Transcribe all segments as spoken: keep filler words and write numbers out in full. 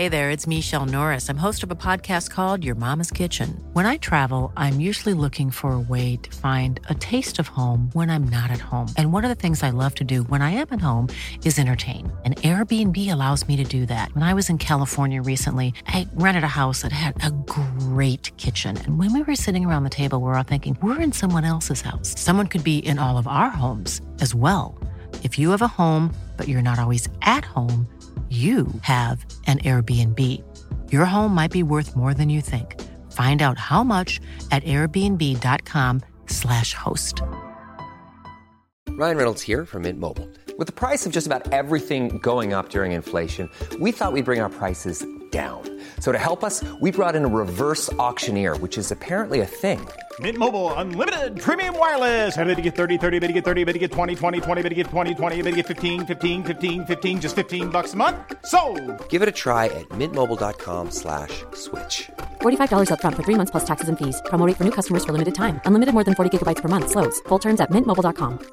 Hey there, it's Michelle Norris. I'm host of a podcast called Your Mama's Kitchen. When I travel, I'm usually looking for a way to find a taste of home when I'm not at home. And one of the things I love to do when I am at home is entertain. And Airbnb allows me to do that. When I was in California recently, I rented a house that had a great kitchen. And when we were sitting around the table, we were all thinking, we're in someone else's house. Someone could be in all of our homes as well. If you have a home, but you're not always at home, you have an Airbnb. Your home might be worth more than you think. Find out how much at airbnb.com slash host. Ryan Reynolds here from Mint Mobile. With the price of just about everything going up during inflation, we thought we'd bring our prices down. So to help us, we brought in a reverse auctioneer, which is apparently a thing. Mint Mobile Unlimited Premium Wireless. How to get thirty, thirty, how to get thirty, how to get twenty, twenty, twenty, how to get twenty, twenty, how to get fifteen, fifteen, fifteen, fifteen, just fifteen bucks a month? Sold! Give it a try at mintmobile.com slash switch. forty-five dollars up front for three months plus taxes and fees. Promo rate for new customers for limited time. Unlimited more than forty gigabytes per month. Slows full terms at mint mobile dot com.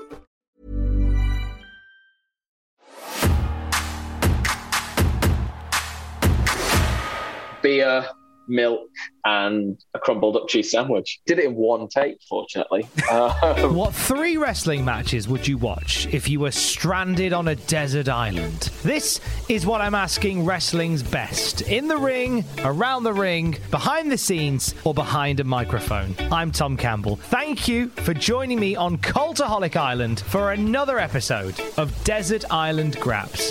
Beer, milk, and a crumbled up cheese sandwich. Did it in one take, fortunately. Um, What three wrestling matches would you watch if you were stranded on a desert island? This is what I'm asking wrestling's best. In the ring, around the ring, behind the scenes, or behind a microphone. I'm Tom Campbell. Thank you for joining me on Cultaholic Island for another episode of Desert Island Graps.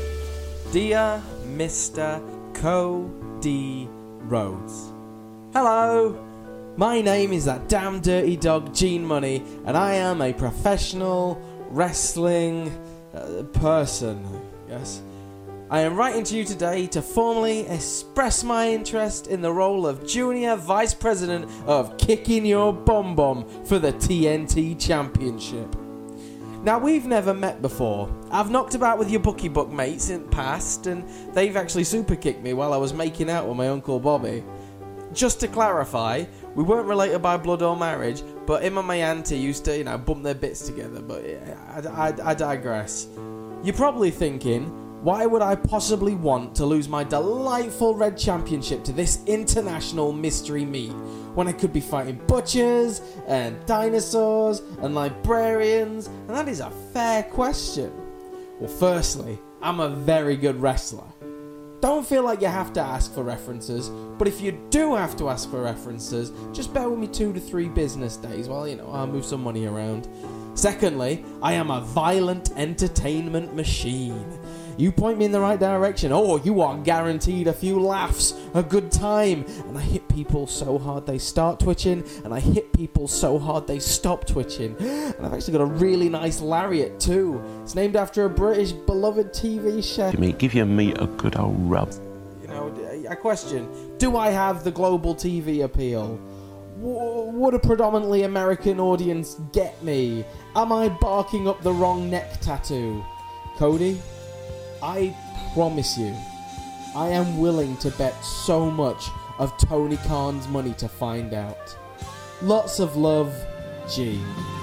Dear Mister Cody Rhodes. Hello, my name is that damn dirty dog Gene Money, and I am a professional wrestling uh, person. Yes, I am writing to you today to formally express my interest in the role of Junior Vice President of Kicking Your Bum Bum for the T N T Championship. Now, we've never met before. I've knocked about with your bookie book mates in the past, and they've actually super kicked me while I was making out with my Uncle Bobby. Just to clarify, we weren't related by blood or marriage, but him and my auntie used to, you know, bump their bits together, but yeah, I, I, I digress. You're probably thinking, why would I possibly want to lose my delightful red championship to this international mystery meat when I could be fighting butchers and dinosaurs and librarians? And that is a fair question. Well, firstly, I'm a very good wrestler. Don't feel like you have to ask for references, but if you do have to ask for references, just bear with me two to three business days while, you know, I'll move some money around. Secondly, I am a violent entertainment machine. You point me in the right direction, oh, you are guaranteed a few laughs, a good time. And I hit people so hard they start twitching, and I hit people so hard they stop twitching. And I've actually got a really nice lariat too. It's named after a British beloved T V chef. Give, me, give your meat a good old rub. You know, a question, do I have the global T V appeal? W- would a predominantly American audience get me? Am I barking up the wrong neck tattoo? Cody, I promise you, I am willing to bet so much of Tony Khan's money to find out. Lots of love, G.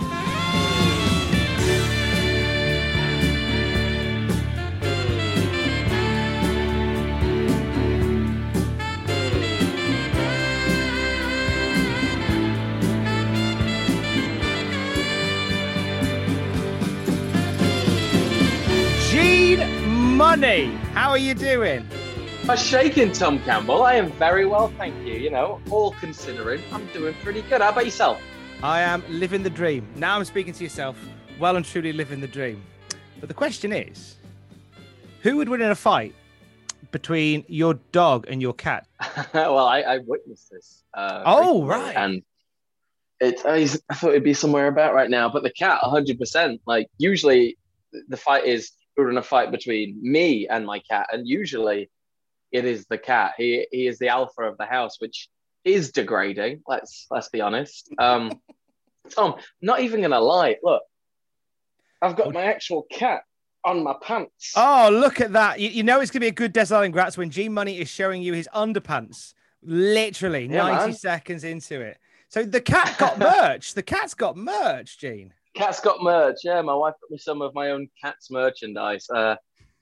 Money, how are you doing? I'm shaking, Tom Campbell. I am very well, thank you. You know, all considering, I'm doing pretty good. How about yourself? I am living the dream. Now I'm speaking to yourself, well and truly living the dream. But the question is, who would win in a fight between your dog and your cat? Well, I, I witnessed this. Uh, oh, right. And it, I, I thought it'd be somewhere about right now. But the cat, one hundred percent. Like, usually the fight is, we're in a fight between me and my cat. And usually it is the cat. He he is the alpha of the house, which is degrading. Let's let's be honest. Um, Tom, not even going to lie. Look, I've got my actual cat on my pants. Oh, look at that. You, you know it's going to be a good Desert Island Grats when G Money is showing you his underpants. Literally yeah, ninety man. seconds into it. So the cat got merch. The cat's got merch, Gene. Cat's got merch. Yeah, my wife got me some of my own cat's merchandise. Uh,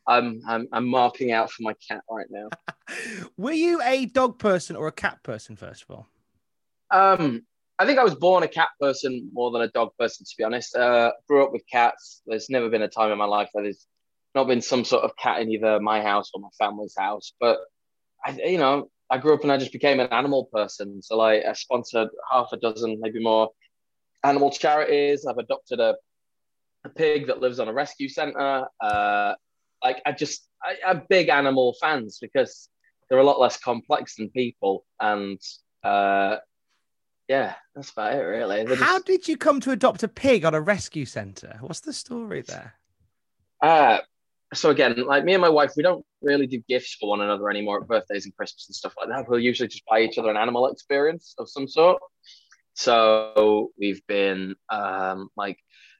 I'm I'm I'm marking out for my cat right now. Were you a dog person or a cat person, first of all? Um, I think I was born a cat person more than a dog person, to be honest. Uh, grew up with cats. There's never been a time in my life where there's not been some sort of cat in either my house or my family's house. But I, you know, I grew up and I just became an animal person. So like, I sponsored half a dozen, maybe more, animal charities. I've adopted a a pig that lives on a rescue center. Uh, like I just, I, I'm big animal fans because they're a lot less complex than people, and uh, yeah, that's about it, really. They're How just, did you come to adopt a pig on a rescue centre? What's the story there? uh, so again, like me and my wife, we don't really do gifts for one another anymore at birthdays and Christmas and stuff like that. We'll usually just buy each other an animal experience of some sort. So we've been um, like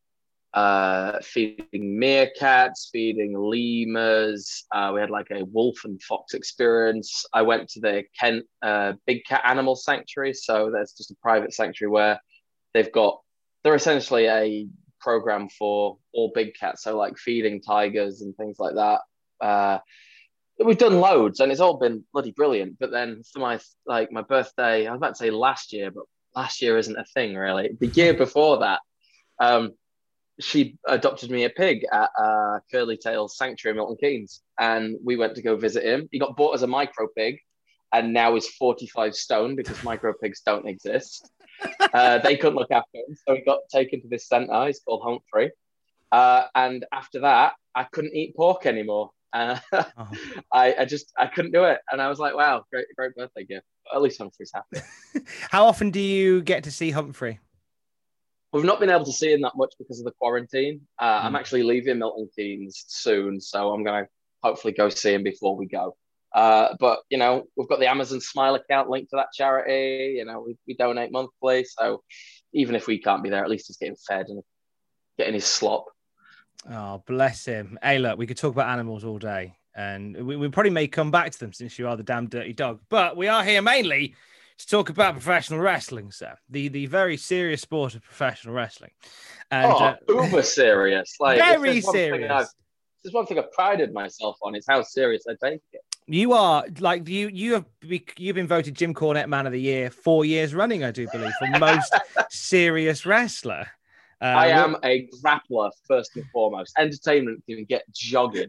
uh, feeding meerkats, feeding lemurs. Uh, we had like a wolf and fox experience. I went to the Kent uh, Big Cat Animal Sanctuary. So there's just a private sanctuary where they've got, they're essentially a program for all big cats. So like feeding tigers and things like that. Uh, we've done loads and it's all been bloody brilliant. But then for my, like my birthday, I was about to say last year, but last year isn't a thing really. The year before that, um, she adopted me a pig at uh, Curly Tails Sanctuary in Milton Keynes, and we went to go visit him. He got bought as a micro pig, and now is forty-five stone because micro pigs don't exist. Uh, they couldn't look after him, so he got taken to this centre. He's called Humphrey, uh, and after that, I couldn't eat pork anymore. Uh, oh. I, I just I couldn't do it, and I was like, "Wow, great, great birthday gift." But at least Humphrey's happy. How often do you get to see Humphrey? We've not been able to see him that much because of the quarantine. Uh, mm. I'm actually leaving Milton Keynes soon, so I'm going to hopefully go see him before we go. Uh, but, you know, we've got the Amazon Smile account linked to that charity. You know, we, we donate monthly. So even if we can't be there, at least he's getting fed and getting his slop. Oh, bless him. Hey, look, we could talk about animals all day. And we, we probably may come back to them since you are the damn dirty dog. But we are here mainly to talk about professional wrestling, sir. The the very serious sport of professional wrestling. And, oh, uh, uber serious. Like, very serious. There's one thing I've prided myself on is how serious I take it. You are like you. You have you've been voted Jim Cornette Man of the Year four years running, I do believe, for most serious wrestler. Uh, I am a grappler first and foremost. Entertainment can get jogging.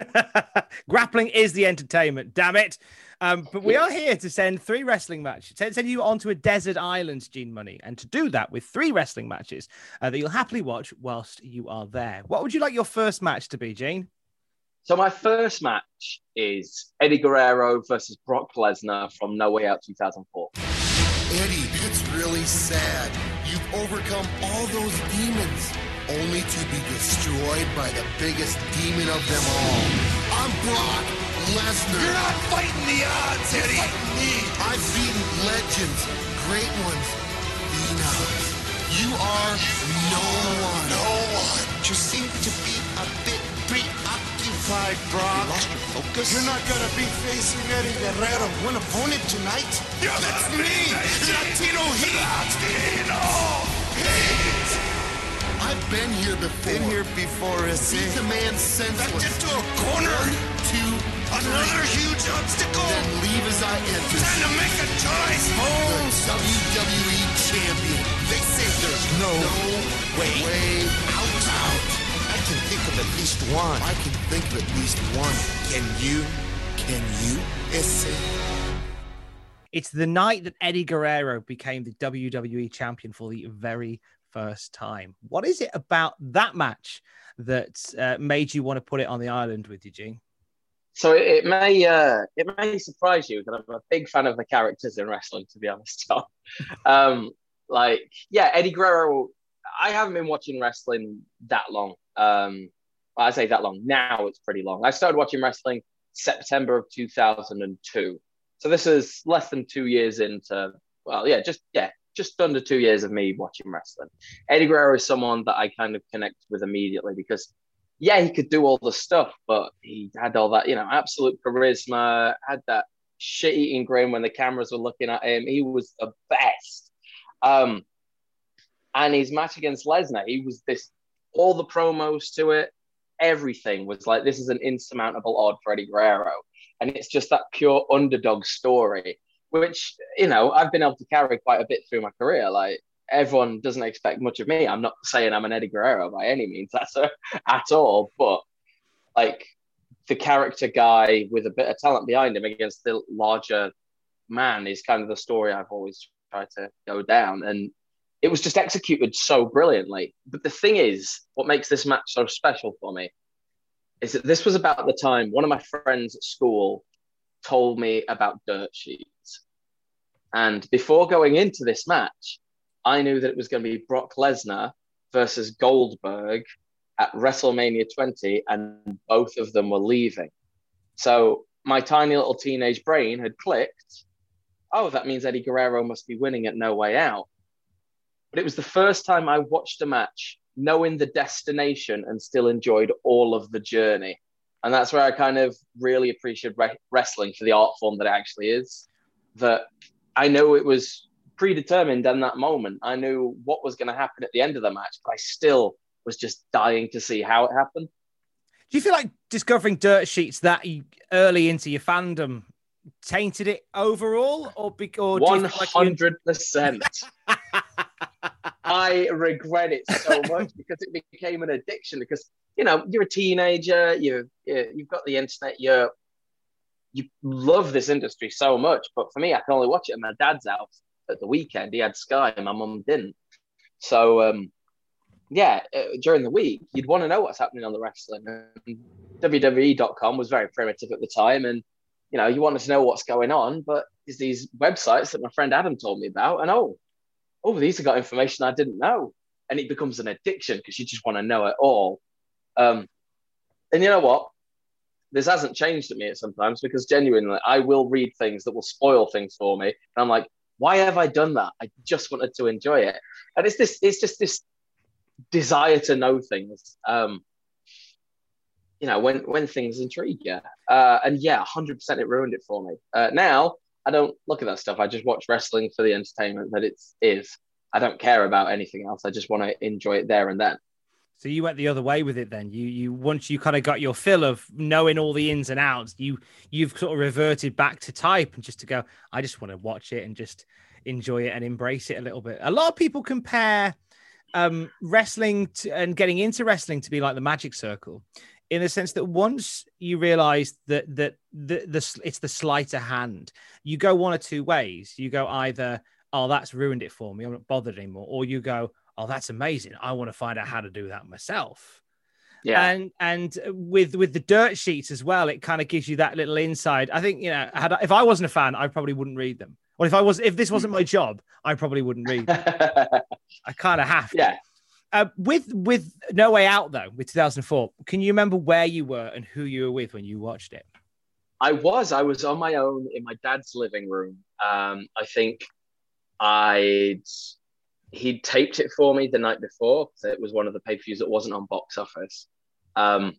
Grappling is the entertainment. Damn it! Um, but we are here to send three wrestling matches, send you onto a desert island, Gene Money, and to do that with three wrestling matches uh, that you'll happily watch whilst you are there. What would you like your first match to be, Gene? So my first match is Eddie Guerrero versus Brock Lesnar from No Way Out two thousand four. Eddie, it's really sad. You've overcome all those demons, only to be destroyed by the biggest demon of them all. I'm Brock Lesnar. You're not fighting the odds, Eddie. You're fighting me. I've beaten legends, great ones, phenoms. You are no one. No one. You seem to be a bit preoccupied, Brock. You lost your focus? You're not going to be facing Eddie Guerrero, one opponent tonight. Yeah, that's me. Latino Heat. Latino Heat. I've been here before. Been here before, is Beat the man senseless. Backed into a corner. One, two, another three. huge obstacle. Then leave as I enter. Time to make a choice, Holmes. The W W E champion. They say there's no, no way, way out. out. I can think of at least one. I can think of at least one. Can you? Can you? Ese. It's the night that Eddie Guerrero became the W W E champion for the very first time. What is it about that match that uh, made you want to put it on the island with you, Gene? So it, it may uh, it may surprise you that I'm a big fan of the characters in wrestling, to be honest, Tom. um, like, yeah, Eddie Guerrero, I haven't been watching wrestling that long. Um, well, I say that long. Now it's pretty long. I started watching wrestling September of two thousand two. So this is less than two years into, well, yeah, just, yeah, just under two years of me watching wrestling. Eddie Guerrero is someone that I kind of connect with immediately because, yeah, he could do all the stuff, but he had all that, you know, absolute charisma, had that shit-eating grin when the cameras were looking at him. He was the best. Um, and his match against Lesnar, he was this, all the promos to it, everything was like, this is an insurmountable odd for Eddie Guerrero. And it's just that pure underdog story, which, you know, I've been able to carry quite a bit through my career. Like, everyone doesn't expect much of me. I'm not saying I'm an Eddie Guerrero by any means, that's a, at all. But, like, the character guy with a bit of talent behind him against the larger man is kind of the story I've always tried to go down. And it was just executed so brilliantly. But the thing is, what makes this match so special for me is that this was about the time one of my friends at school told me about dirt sheets. And before going into this match, I knew that it was going to be Brock Lesnar versus Goldberg at WrestleMania twenty, and both of them were leaving. So my tiny little teenage brain had clicked, oh, that means Eddie Guerrero must be winning at No Way Out. But it was the first time I watched a match knowing the destination and still enjoyed all of the journey. And that's where I kind of really appreciate re- wrestling for the art form that it actually is. That I know it was predetermined in that moment. I knew what was going to happen at the end of the match, but I still was just dying to see how it happened. Do you feel like discovering dirt sheets that early into your fandom tainted it overall, or because one hundred percent? I regret it so much because it became an addiction. Because, you know, you're a teenager, you you've got the internet, you you love this industry so much. But for me, I can only watch it at my dad's house at the weekend. He had Sky, and my mum didn't. So um, yeah, uh, during the week, you'd want to know what's happening on the wrestling. And W W E dot com was very primitive at the time, and you know, you wanted to know what's going on. But there's these websites that my friend Adam told me about, and oh. oh, these have got information I didn't know. And it becomes an addiction because you just want to know it all. Um, and you know what? This hasn't changed at me sometimes, because genuinely, I will read things that will spoil things for me. And I'm like, why have I done that? I just wanted to enjoy it. And it's this, it's just this desire to know things. Um, you know, when, when things intrigue you. Uh, and yeah, one hundred percent it ruined it for me. Uh, now, I don't look at that stuff. I just watch wrestling for the entertainment that it is. I don't care about anything else. I just want to enjoy it there and then. So you went the other way with it then. You you once you kind of got your fill of knowing all the ins and outs, you you've sort of reverted back to type and just to go, I just want to watch it and just enjoy it and embrace it a little bit. A lot of people compare um, wrestling to, and getting into wrestling to be like the Magic Circle, in the sense that once you realize that that the, the it's the sleight of hand, you go one or two ways. You go either, oh, that's ruined it for me, I'm not bothered anymore, or you go, oh, that's amazing, I want to find out how to do that myself. Yeah. And and with with the dirt sheets as well, it kind of gives you that little insight. I think, you know, had I, if I wasn't a fan, I probably wouldn't read them. Or if I was, if this wasn't my job, I probably wouldn't read them. I kind of have to. Yeah. Uh, with with No Way Out, though, with two thousand four, can you remember where you were and who you were with when you watched it? I was. I was on my own in my dad's living room. Um, I think I'd he'd taped it for me the night before. So it was one of the pay-per-views that wasn't on box office. Um,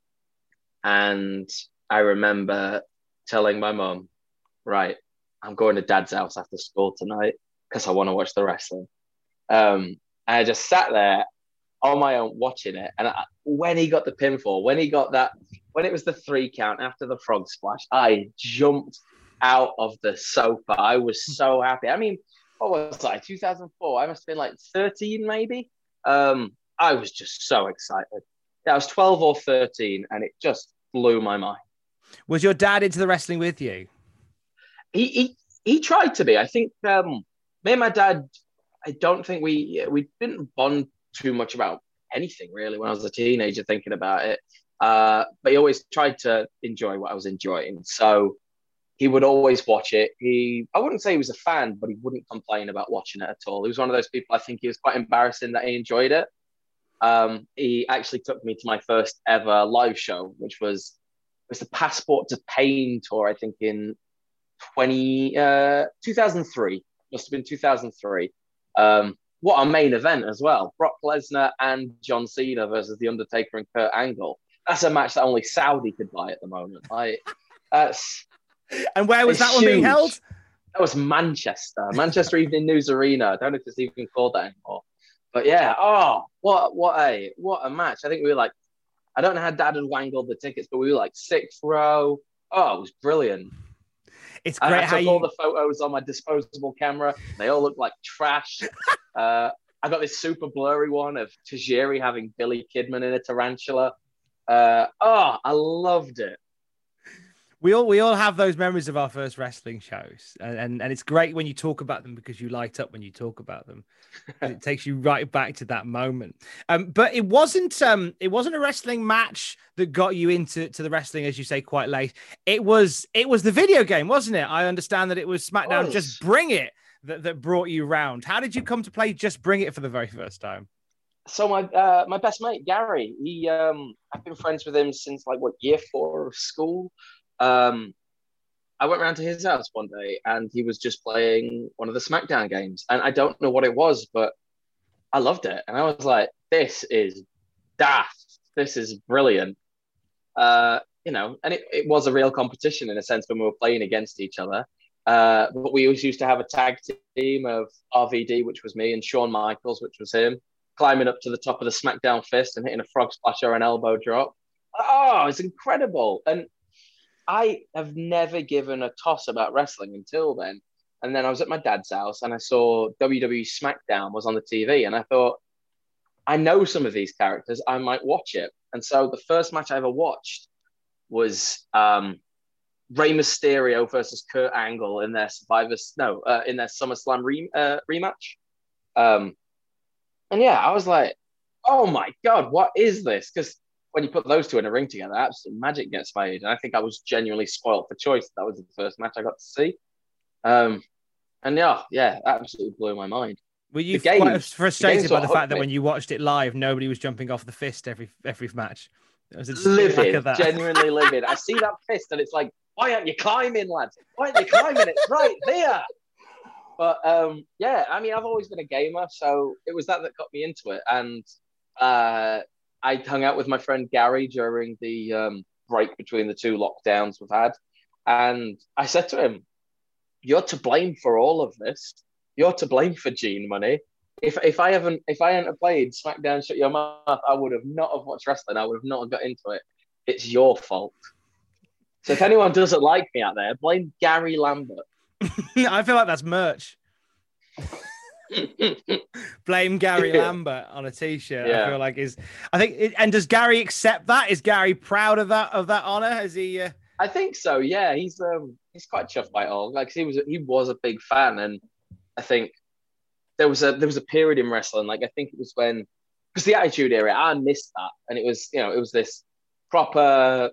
and I remember telling my mum, right, I'm going to dad's house after school tonight because I want to watch the wrestling. Um, and I just sat there on my own watching it. And I, when he got the pinfall, when he got that, when it was the three count after the frog splash, I jumped out of the sofa. I was so happy. I mean, what was I, two thousand four? I must have been like thirteen maybe. Um, I was just so excited. Yeah, I was twelve or thirteen and it just blew my mind. Was your dad into the wrestling with you? He he, he tried to be. I think um, me and my dad, I don't think we, we didn't bond too much about anything really when I was a teenager thinking about it. Uh, but he always tried to enjoy what I was enjoying. So he would always watch it. He, I wouldn't say he was a fan, but he wouldn't complain about watching it at all. He was one of those people, I think he was quite embarrassing that he enjoyed it. Um, he actually took me to my first ever live show, which was, it was the Passport to Pain tour, I think in twenty, uh, two thousand three. Must have been two thousand three. Um, what a main event as well. Brock Lesnar and John Cena versus The Undertaker and Kurt Angle. That's a match that only Saudi could buy at the moment. Like, that's... And where was that huge. one being held? That was Manchester. Manchester Evening News Arena. I don't know if it's even called that anymore. But yeah, oh, what what a what a match. I think we were like I don't know how Dad had wangled the tickets, but we were like sixth row. Oh, it was brilliant. It's great I, I how took you... all the photos on my disposable camera. They all look like trash. uh, I got this super blurry one of Tajiri having Billy Kidman in a tarantula. Uh, oh, I loved it. We all we all have those memories of our first wrestling shows, and, and and it's great when you talk about them because you light up when you talk about them. It takes you right back to that moment. Um, but it wasn't um it wasn't a wrestling match that got you into to the wrestling, as you say, quite late. It was it was the video game, wasn't it? I understand that it was SmackDown Just Bring It that, that brought you round. How did you come to play Just Bring It for the very first time? So my uh, my best mate Gary, he um I've been friends with him since like what year four of school. Um, I went around to his house one day and he was just playing one of the SmackDown games. And I don't know what it was, but I loved it. And I was like, this is daft. This is brilliant. Uh, you know, and it, it was a real competition in a sense when we were playing against each other. Uh, but we always used to have a tag team of R V D, which was me, and Shawn Michaels, which was him, climbing up to the top of the SmackDown fist and hitting a frog splash or an elbow drop. Oh, it's incredible. And I have never given a toss about wrestling until then. And then I was at my dad's house and I saw W W E SmackDown was on the T V. And I thought, I know some of these characters, I might watch it. And so the first match I ever watched was um, Rey Mysterio versus Kurt Angle in their Survivors, no, uh, in their SummerSlam re- uh, rematch. Um, and yeah, I was like, oh my God, what is this? Because when you put those two in a ring together, absolute magic gets made. And I think I was genuinely spoiled for choice. That was the first match I got to see. Um, and yeah, yeah, absolutely blew my mind. Were you the game, quite frustrated the by the fact that me. when you watched it live, nobody was jumping off the fist every every match? Was it livid, genuinely livid. I see that fist and it's like, why aren't you climbing, lads? Why aren't you climbing? It's right there. But um, yeah, I mean, I've always been a gamer, so it was that that got me into it. And uh, I hung out with my friend Gary during the um, break between the two lockdowns we've had. And I said to him, you're to blame for all of this. You're to blame for Gene Money. If if I haven't if I hadn't played SmackDown Shut Your Mouth, I would have not have watched wrestling. I would have not got into it. It's your fault. So if anyone doesn't like me out there, blame Gary Lambert. I feel like that's merch. Blame Gary yeah. Lambert on a t-shirt. Yeah. I feel like is I think it, and does Gary accept that? Is Gary proud of that of that honor? Is he uh... I think so, yeah. He's um he's quite chuffed by it all. Like he was he was a big fan, and I think there was a there was a period in wrestling, like I think it was when because the Attitude Era, I missed that. And it was, you know, it was this proper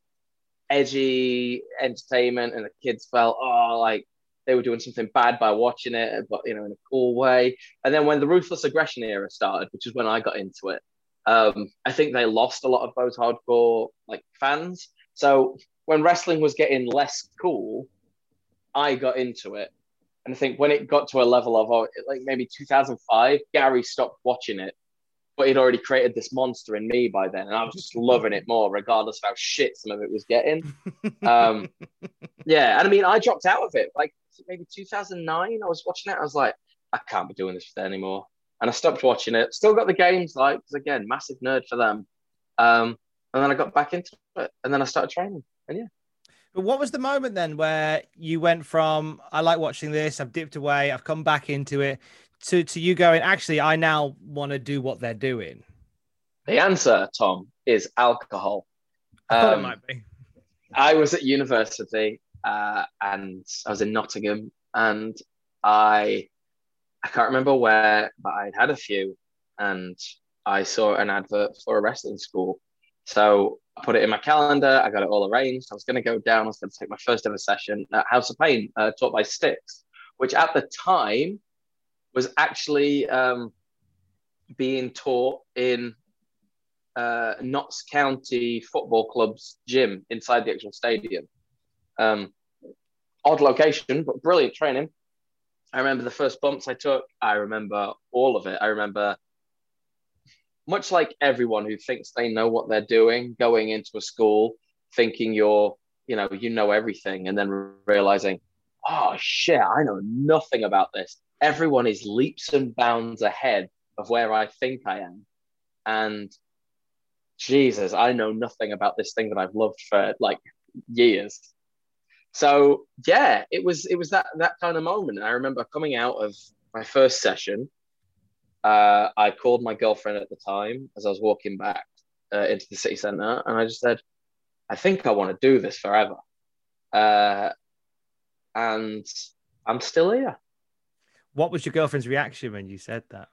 edgy entertainment, and the kids felt oh like they were doing something bad by watching it, but, you know, in a cool way. And then when the Ruthless Aggression era started, which is when I got into it, um, I think they lost a lot of those hardcore like fans. So when wrestling was getting less cool, I got into it. And I think when it got to a level of oh, like maybe two thousand five, Gary stopped watching it, but he'd already created this monster in me by then. And I was just loving it more, regardless of how shit some of it was getting. Um, yeah. And I mean, I dropped out of it. Like, maybe two thousand nine, I was watching it. I was like, I can't be doing this anymore. And I stopped watching it. Still got the games, like, because again, massive nerd for them. Um, and then I got back into it. And then I started training. And yeah. But what was the moment then where you went from, I like watching this, I've dipped away, I've come back into it, to, to you going, actually, I now want to do what they're doing? The answer, Tom, is alcohol. I thought um, it might be. I was at university. Uh, and I was in Nottingham, and I I can't remember where, but I'd had a few, and I saw an advert for a wrestling school. So I put it in my calendar. I got it all arranged. I was going to go down. I was going to take my first ever session at House of Pain, uh, taught by Styx, which at the time was actually um, being taught in uh, Notts County Football Club's gym inside the actual stadium. Um, odd location, but brilliant training. I remember the first bumps I took. I remember all of it. I remember, much like everyone who thinks they know what they're doing, going into a school thinking you're, you know, you know everything, and then realizing, oh shit, I know nothing about this. Everyone is leaps and bounds ahead of where I think I am. And Jesus, I know nothing about this thing that I've loved for like years. So yeah, it was it was that that kind of moment. I remember coming out of my first session. Uh, I called my girlfriend at the time as I was walking back uh, into the city centre, and I just said, I think I want to do this forever. Uh, and I'm still here. What was your girlfriend's reaction when you said that?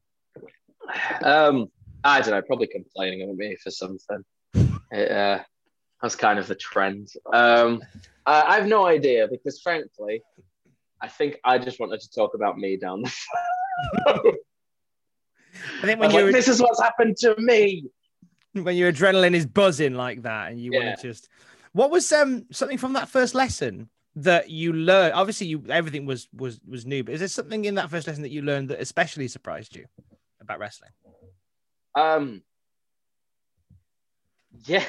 Um, I don't know, probably complaining at me for something. It, uh, that's kind of the trend. Um, I, I have no idea because, frankly, I think I just wanted to talk about me down the phone. I think when you like, this is what's happened to me. When your adrenaline is buzzing like that, and you yeah. want to just, what was um something from that first lesson that you learned? Obviously, you everything was was was new, but is there something in that first lesson that you learned that especially surprised you about wrestling? Um. Yeah.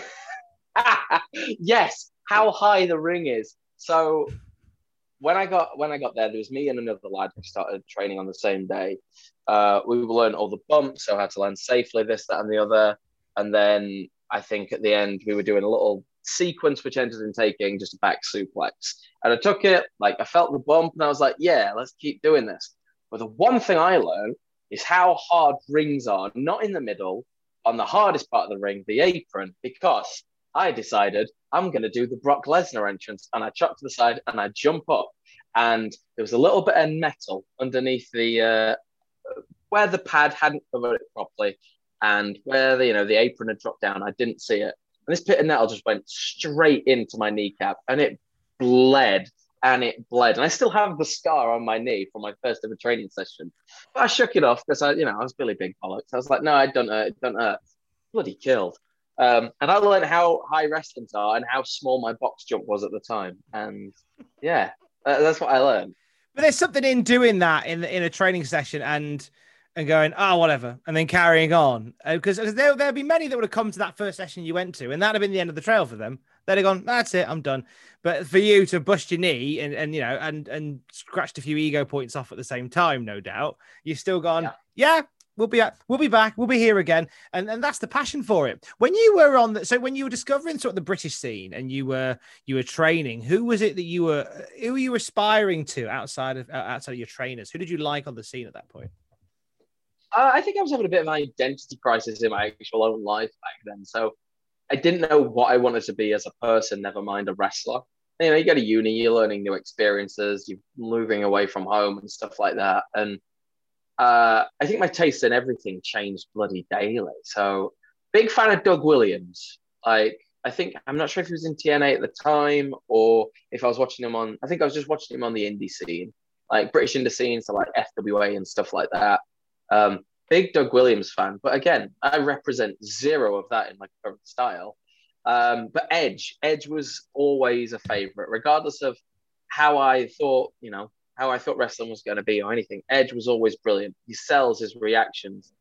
Yes. How high the ring is. So when I got when I got there, there was me and another lad who started training on the same day. Uh, we learned all the bumps, so how to land safely, this, that, and the other. And then I think at the end we were doing a little sequence which ended in taking just a back suplex. And I took it, like I felt the bump, and I was like, yeah, let's keep doing this. But the one thing I learned is how hard rings are, not in the middle, on the hardest part of the ring, the apron, because I decided I'm going to do the Brock Lesnar entrance, and I chop to the side and I jump up, and there was a little bit of metal underneath the uh, where the pad hadn't covered it properly, and where the you know the apron had dropped down. I didn't see it, and this bit of metal just went straight into my kneecap, and it bled and it bled, and I still have the scar on my knee from my first ever training session. But I shook it off because I, you know, I was Billy Big Bollocks. I was like, no, I don't hurt, it don't hurt. Bloody killed. Um, and I learned how high wrestlings are and how small my box jump was at the time. And yeah, uh, that's what I learned. But there's something in doing that in in a training session and and going, oh, whatever, and then carrying on. Because uh, there, there'll be many that would have come to that first session you went to, and that'd have been the end of the trail for them. They'd have gone, that's it, I'm done. But for you to bust your knee and, and you know, and and scratched a few ego points off at the same time, no doubt, you've still gone, yeah, yeah we'll be we'll be back, we'll be here again. And and that's the passion for it. When you were on the, so when you were discovering sort of the British scene and you were you were training, who was it that you were who were you aspiring to outside of outside of your trainers? Who did you like on the scene at that point? Uh, I think I was having a bit of an identity crisis in my actual own life back then. So I didn't know what I wanted to be as a person, never mind a wrestler. You know, you go to uni, you're learning new experiences, you're moving away from home and stuff like that. And uh, I think my taste in everything changed bloody daily. So big fan of Doug Williams. Like, I think, I'm not sure if he was in T N A at the time or if I was watching him on, I think I was just watching him on the indie scene, like British indie scene, so like F W A and stuff like that. Um, big Doug Williams fan, but again, I represent zero of that in my current style. Um, but Edge, Edge was always a favorite, regardless of how I thought, you know, how I thought wrestling was going to be or anything. Edge was always brilliant. He sells his reactions.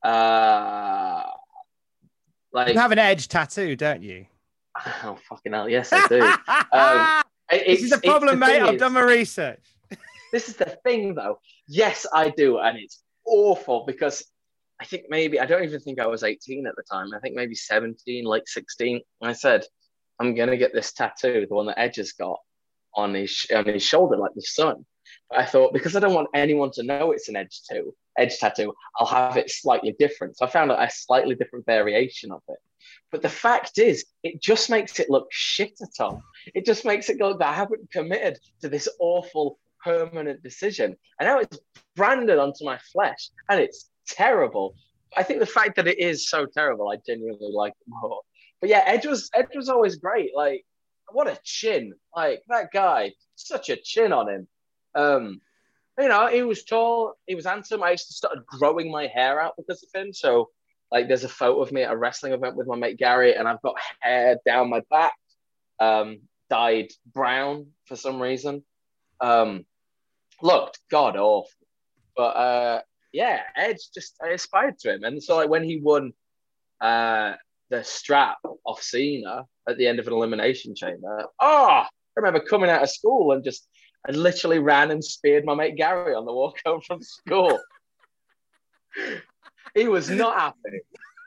Uh, like you have an Edge tattoo, don't you? Oh fucking hell, yes I do. um, it, this is the problem, mate. I've is, done my research. This is the thing, though. Yes, I do, and it's awful because I think maybe I don't even think I was eighteen at the time. I think maybe seventeen, late sixteen. And I said, I'm gonna get this tattoo, the one that Edge has got on his on his shoulder, like the sun. But I thought because I don't want anyone to know it's an Edge tattoo, Edge tattoo, I'll have it slightly different. So I found a slightly different variation of it. But the fact is, it just makes it look shitter, Tom. It just makes it look that I haven't committed to this awful permanent decision. And now it's branded onto my flesh and it's terrible. I think the fact that it is so terrible, I genuinely like it more. But yeah, Edge was Edge was always great. Like, what a chin. Like, that guy, such a chin on him. Um, you know, he was tall, he was handsome. I used to start growing my hair out because of him. So, like, there's a photo of me at a wrestling event with my mate Gary, and I've got hair down my back, um, dyed brown for some reason. Um, looked god awful. But uh, yeah, Edge, just I aspired to him. And so like when he won uh, the strap off Cena at the end of an elimination chamber, oh, I remember coming out of school and just I literally ran and speared my mate Gary on the walk home from school. He was not happy.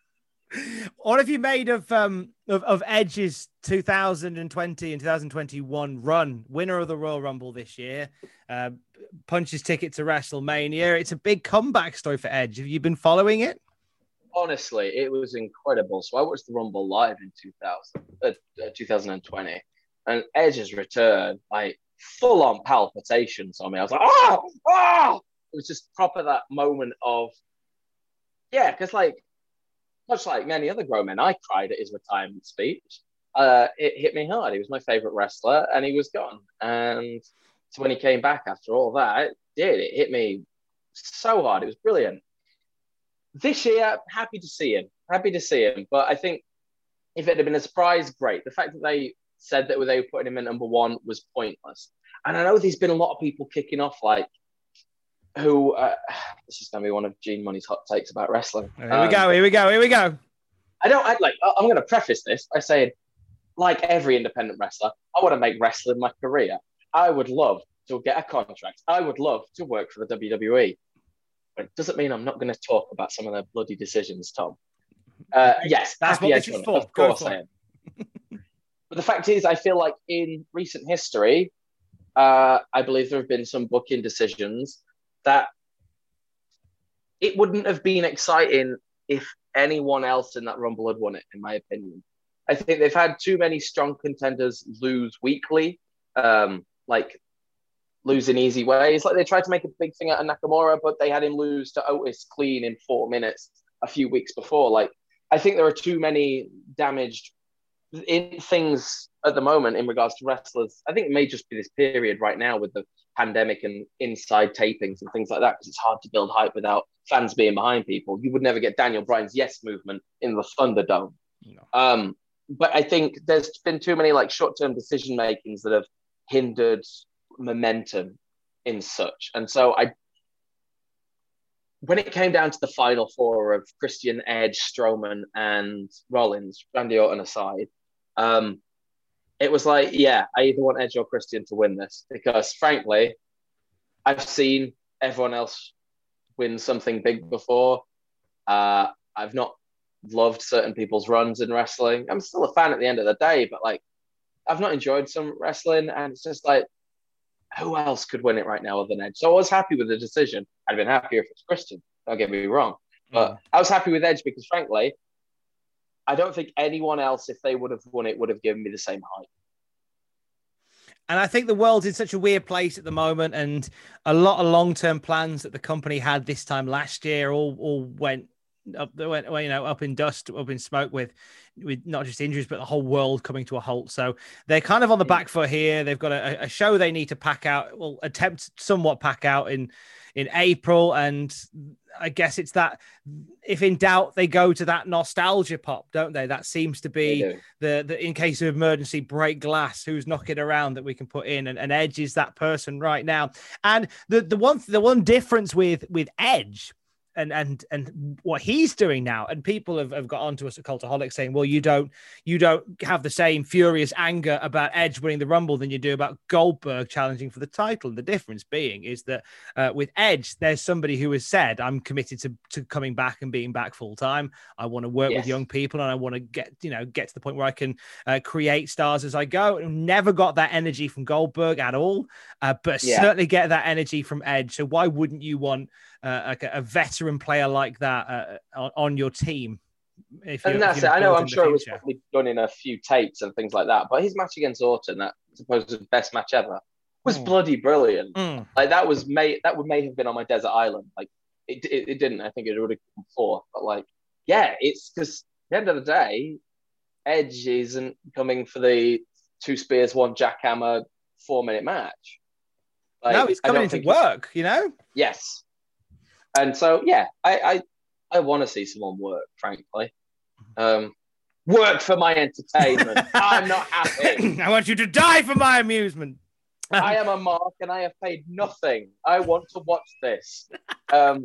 What have you made of um of, of Edge's two thousand twenty and two thousand twenty-one run, winner of the Royal Rumble this year, uh, punches ticket to WrestleMania? It's a big comeback story for Edge. Have you been following it? Honestly, it was incredible. So I watched the Rumble live in two thousand, uh, uh, two thousand twenty, and Edge's return, like full on palpitations on me. I was like, oh, oh! It was just proper that moment of, yeah, because like, much like many other grown men, I cried at his retirement speech. Uh, it hit me hard. He was my favorite wrestler, and he was gone. And so when he came back after all that, it did. It hit me so hard. It was brilliant. This year, happy to see him. Happy to see him. But I think if it had been a surprise, great. The fact that they said that they were putting him at number one was pointless. And I know there's been a lot of people kicking off, like, who, uh, this is going to be one of Gene Money's hot takes about wrestling. Here um, we go, here we go, here we go. I don't, I'd like, I'm going to preface this by saying, like every independent wrestler, I want to make wrestling my career. I would love to get a contract. I would love to work for the W W E. But it doesn't mean I'm not going to talk about some of their bloody decisions, Tom. Uh, yes, that's what this is for. Of course I am. But the fact is, I feel like in recent history, uh, I believe there have been some booking decisions that it wouldn't have been exciting if anyone else in that Rumble had won it, in my opinion. I think they've had too many strong contenders lose weekly, um, like lose in easy ways. Like they tried to make a big thing out of Nakamura, but they had him lose to Otis clean in four minutes a few weeks before. Like, I think there are too many damaged in things at the moment in regards to wrestlers. I think it may just be this period right now with the pandemic and inside tapings and things like that, because it's hard to build hype without fans being behind people. You would never get Daniel Bryan's Yes movement in the Thunderdome. No. Um, but I think there's been too many like short-term decision makings that have hindered momentum in such. And so I, when it came down to the final four of Christian, Edge, Strowman, and Rollins, Randy Orton aside, um, it was like, yeah, I either want Edge or Christian to win this, because frankly, I've seen everyone else win something big before. Uh, I've not loved certain people's runs in wrestling. I'm still a fan at the end of the day, but like, I've not enjoyed some wrestling, and it's just like, who else could win it right now other than Edge? So I was happy with the decision. I'd been happier if it's Christian. Don't get me wrong. But mm. I was happy with Edge because, frankly, I don't think anyone else, if they would have won it, would have given me the same hype. And I think the world's in such a weird place at the moment, and a lot of long-term plans that the company had this time last year all all went up, they went, you know, up in dust, up in smoke with, with not just injuries, but the whole world coming to a halt. So they're kind of on the back foot here. They've got a, a show they need to pack out, well, attempt somewhat pack out in, in April. And I guess it's that, if in doubt, they go to that nostalgia pop, don't they? That seems to be the, the, in case of emergency, break glass, who's knocking around that we can put in. And, and Edge is that person right now. And the, the one, the one difference with, with Edge, And and and what he's doing now, and people have, have got onto us at Cultaholic saying, well, you don't you don't have the same furious anger about Edge winning the Rumble than you do about Goldberg challenging for the title. And the difference being is that uh, with Edge, there's somebody who has said, I'm committed to, to coming back and being back full time. I want to work yes. with young people, and I want to get, you know, get to the point where I can uh, create stars as I go. And never got that energy from Goldberg at all, uh, but yeah. certainly get that energy from Edge. So why wouldn't you want uh, a, a veteran player like that uh, on, on your team? If and that's it. I know, I'm sure it was probably done in a few takes and things like that, but his match against Orton, that supposed best match ever, was mm. bloody brilliant. Mm. Like that was may that would may have been on my desert island. Like it, it, it didn't. I think it would have come fourth. But like, yeah, it's because at the end of the day, Edge isn't coming for the two spears, one jackhammer, four minute match. Like, no, he's coming into work. You know. Yes. And so, yeah, I I, I want to see someone work, frankly. Um, work for my entertainment. I'm not happy. I want you to die for my amusement. I am a mark and I have paid nothing. I want to watch this. Um,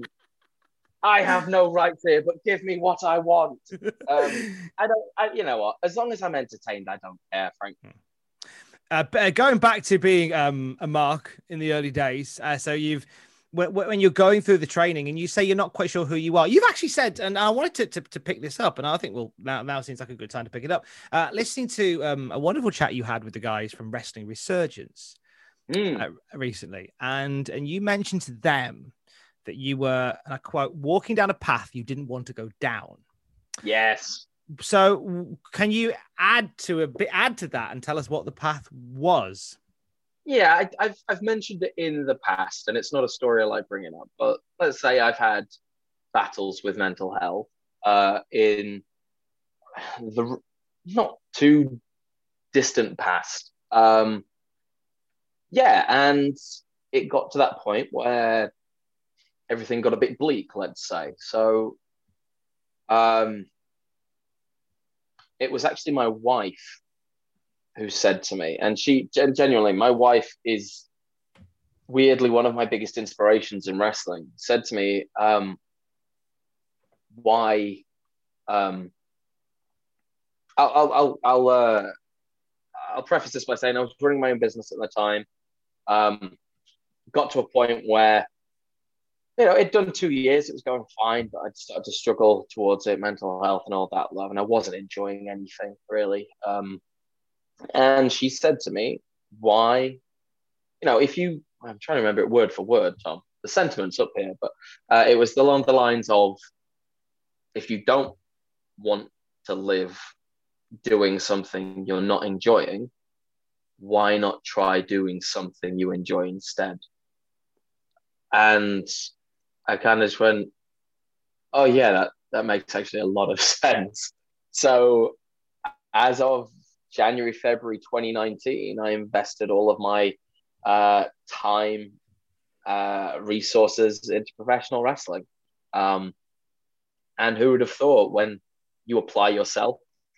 I have no rights here, but give me what I want. Um, I don't, I, you know what? As long as I'm entertained, I don't care, frankly. Uh, going back to being um, a mark in the early days, uh, so you've when, when you're going through the training and you say you're not quite sure who you are, you've actually said, and I wanted to, to, to pick this up, and I think, well, now, now seems like a good time to pick it up. Uh, listening to um, a wonderful chat you had with the guys from Wrestling Resurgence mm. uh, recently, and and you mentioned to them that you were, and I quote, walking down a path you didn't want to go down. Yes. So can you add to a bit, add to that and tell us what the path was? Yeah, I, I've I've mentioned it in the past, and it's not a story I like bringing up. But let's say I've had battles with mental health uh, in the not too distant past. Um, yeah, and it got to that point where everything got a bit bleak, let's say. So, um, it was actually my wife who said to me, and she genuinely, my wife is weirdly one of my biggest inspirations in wrestling, said to me, um, why, um, I'll, I'll, I'll, I'll, uh, I'll preface this by saying I was running my own business at the time. Um, got to a point where, you know, it'd done two years, it was going fine, but I'd started to struggle towards it, mental health and all that love, and I wasn't enjoying anything really. Um, And she said to me, why, you know, if you, I'm trying to remember it word for word, Tom, the sentiment's up here, but uh, it was along the lines of, if you don't want to live doing something you're not enjoying, why not try doing something you enjoy instead? And I kind of just went, oh yeah, that, that makes actually a lot of sense. So as of January, February twenty nineteen, I invested all of my uh, time, uh, resources into professional wrestling. Um, and who would have thought, when you apply yourself,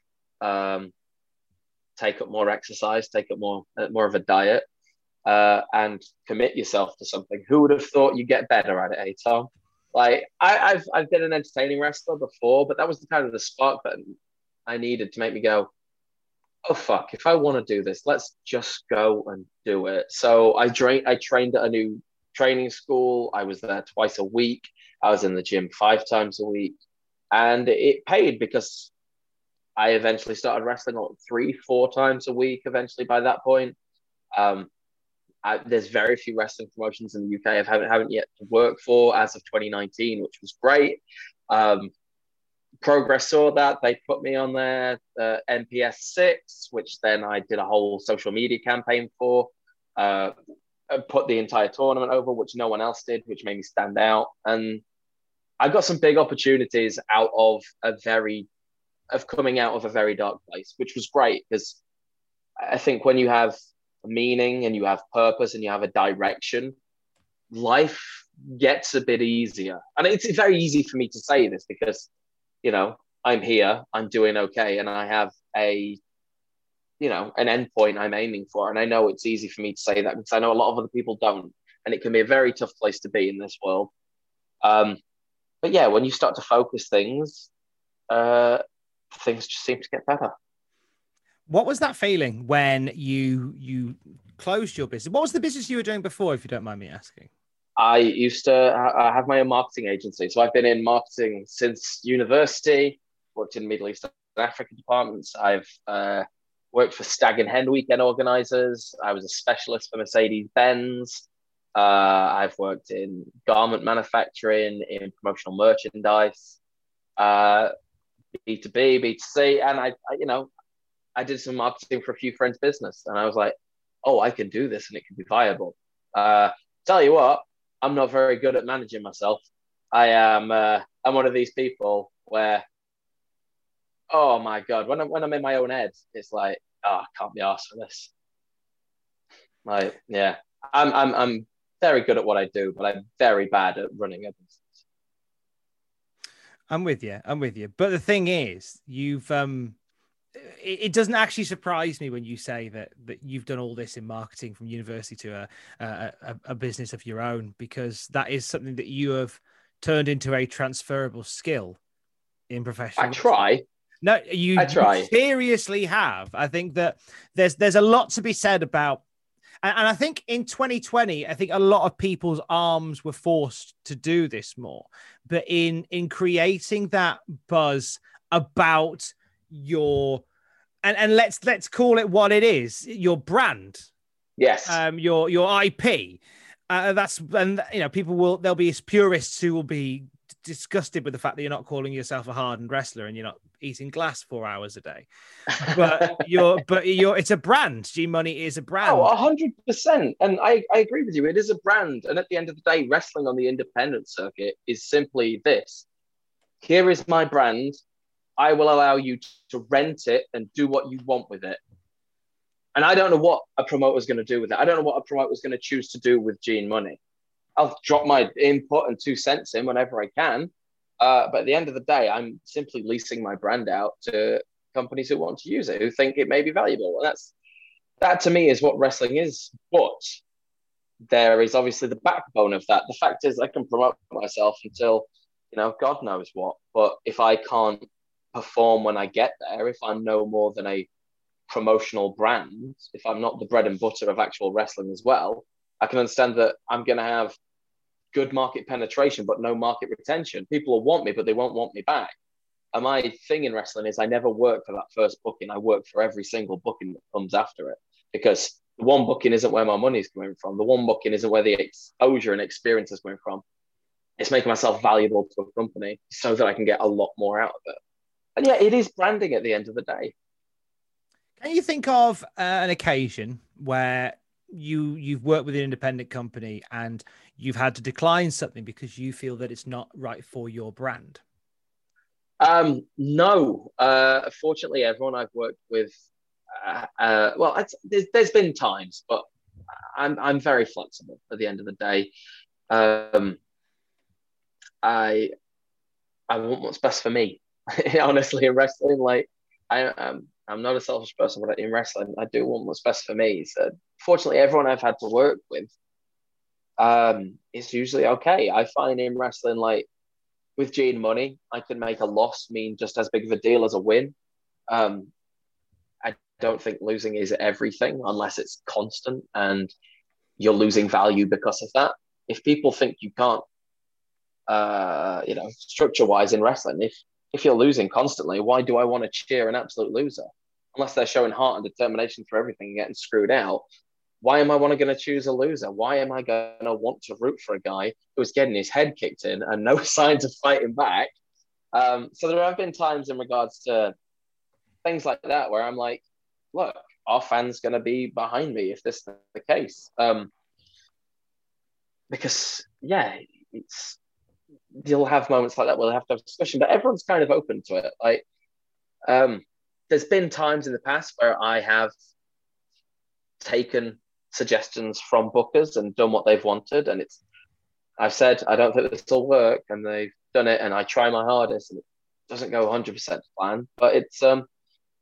um, take up more exercise, take up more uh, more of a diet, uh, and commit yourself to something, who would have thought you get better at it, eh, Tom? Like, I, I've I've been an entertaining wrestler before, but that was the kind of the spark that I needed to make me go, oh fuck, if I want to do this, let's just go and do it. So I trained I trained at a new training school. I was there twice a week. I was in the gym five times a week. And it paid because I eventually started wrestling like three, four times a week eventually by that point. Um, I, there's very few wrestling promotions in the U K I haven't, haven't yet worked for as of twenty nineteen, which was great. Um, Progress saw that. They put me on their uh, N P S six, which then I did a whole social media campaign for. Uh, put the entire tournament over, which no one else did, which made me stand out. And I got some big opportunities out of a very, of coming out of a very dark place, which was great because I think when you have meaning and you have purpose and you have a direction, life gets a bit easier. And it's very easy for me to say this because, you know, I'm here, I'm doing okay, and I have a, you know, an endpoint I'm aiming for. And I know it's easy for me to say that because I know a lot of other people don't. And it can be a very tough place to be in this world. Um, but yeah, when you start to focus things, uh, things just seem to get better. What was that feeling when you you closed your business? What was the business you were doing before, if you don't mind me asking? I used to ha- have my own marketing agency. So I've been in marketing since university, worked in Middle East and Africa departments. I've uh, worked for Stag and Hen weekend organizers. I was a specialist for Mercedes-Benz. Uh, I've worked in garment manufacturing, in promotional merchandise, uh, B two B, B two C. And I, I, you know, I did some marketing for a few friends' business. And I was like, oh, I can do this and it can be viable. Uh, tell you what, I'm not very good at managing myself. I am. Uh, I'm one of these people where, oh my god, when I'm when I'm in my own head, it's like, oh, I can't be arsed for this. Like, yeah, I'm I'm I'm very good at what I do, but I'm very bad at running a business. I'm with you. I'm with you. But the thing is, you've um. It doesn't actually surprise me when you say that that you've done all this in marketing from university to a, a a business of your own, because that is something that you have turned into a transferable skill in professional. I try. No, you, I try. you seriously have. I think that there's there's a lot to be said about, And, and I think in twenty twenty, I think a lot of people's arms were forced to do this more. But in in creating that buzz about your and, and let's let's call it what it is, your brand. Yes. Um, your your I P. Uh, that's and you know, people will there'll be purists who will be disgusted with the fact that you're not calling yourself a hardened wrestler and you're not eating glass four hours a day. But you're but you're it's a brand. G Money is a brand. Oh, a hundred percent. And I, I agree with you. It is a brand. And at the end of the day, wrestling on the independent circuit is simply this. Here is my brand. I will allow you to rent it and do what you want with it. And I don't know what a promoter is going to do with it. I don't know what a promoter is going to choose to do with Gene Money. I'll drop my input and two cents in whenever I can. Uh, but at the end of the day, I'm simply leasing my brand out to companies who want to use it, who think it may be valuable. And that's that to me is what wrestling is. But there is obviously the backbone of that. The fact is I can promote myself until, you know, God knows what. But if I can't perform when I get there, if I'm no more than a promotional brand, if I'm not the bread and butter of actual wrestling as well, I can understand that I'm going to have good market penetration, but no market retention. People will want me, but they won't want me back. And my thing in wrestling is I never work for that first booking. I work for every single booking that comes after it, because the one booking isn't where my money is coming from. The one booking isn't where the exposure and experience is coming from. It's making myself valuable to a company so that I can get a lot more out of it. And yeah, it is branding at the end of the day. Can you think of uh, an occasion where you you've worked with an independent company and you've had to decline something because you feel that it's not right for your brand? Um, no. Uh, fortunately, everyone I've worked with, uh, uh, well, it's, there's, there's been times, but I'm I'm very flexible at the end of the day. Um, I I want what's best for me. Honestly, in wrestling, like I am. I'm not a selfish person, but in wrestling, I do want what's best for me. So fortunately, everyone I've had to work with um, is usually okay. I find in wrestling, like with Gene Money, I can make a loss mean just as big of a deal as a win. Um, I don't think losing is everything unless it's constant and you're losing value because of that. If people think you can't, uh, you know, structure-wise in wrestling, if If you're losing constantly, why do I want to cheer an absolute loser? Unless they're showing heart and determination for everything and getting screwed out, why am I want to going to choose a loser? Why am I going to want to root for a guy who's getting his head kicked in and no signs of fighting back? Um, so there have been times in regards to things like that where I'm like, look, our fans going to be behind me if this is the case. Um, because, yeah, it's... you'll have moments like that where they'll have to have a discussion, but everyone's kind of open to it. Like, um, there's been times in the past where I have taken suggestions from bookers and done what they've wanted, and it's I've said I don't think this will work, and they've done it, and I try my hardest, and it doesn't go one hundred percent to plan. But it's um, at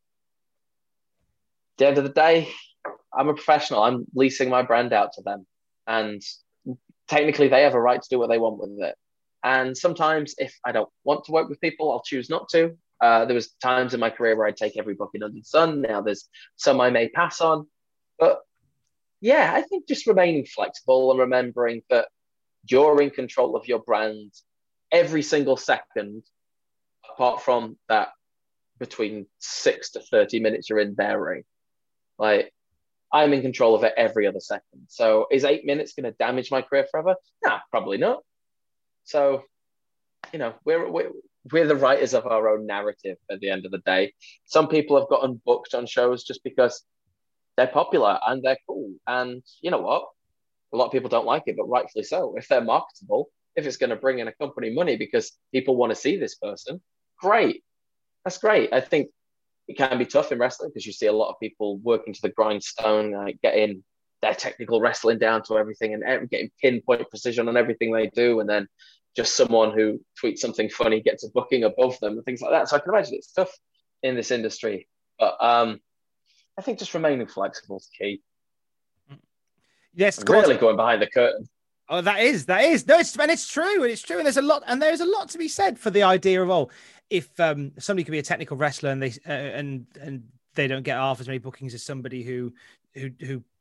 the end of the day, I'm a professional. I'm leasing my brand out to them, and technically, they have a right to do what they want with it. And sometimes if I don't want to work with people, I'll choose not to. Uh, there was times in my career where I'd take every booking under the sun. Now there's some I may pass on. But yeah, I think just remaining flexible and remembering that you're in control of your brand every single second, apart from that between six to thirty minutes you're in their ring. Like, I'm in control of it every other second. So is eight minutes going to damage my career forever? Nah, probably not. So, you know, we're, we're we're the writers of our own narrative at the end of the day. Some people have gotten booked on shows just because they're popular and they're cool. And you know what? A lot of people don't like it, but rightfully so. If they're marketable, if it's going to bring in a company money because people want to see this person, great. That's great. I think it can be tough in wrestling because you see a lot of people working to the grindstone, like getting their technical wrestling down to everything and getting pinpoint precision on everything they do. And then just someone who tweets something funny gets a booking above them and things like that. So I can imagine it's tough in this industry. But um, I think just remaining flexible is key. Yes, really going behind the curtain. Oh, that is, that is. No, it's, and it's true. And it's true. And there's a lot, and there's a lot to be said for the idea of, oh, if um, somebody could be a technical wrestler and they, uh, and, and they don't get half as many bookings as somebody who, who, who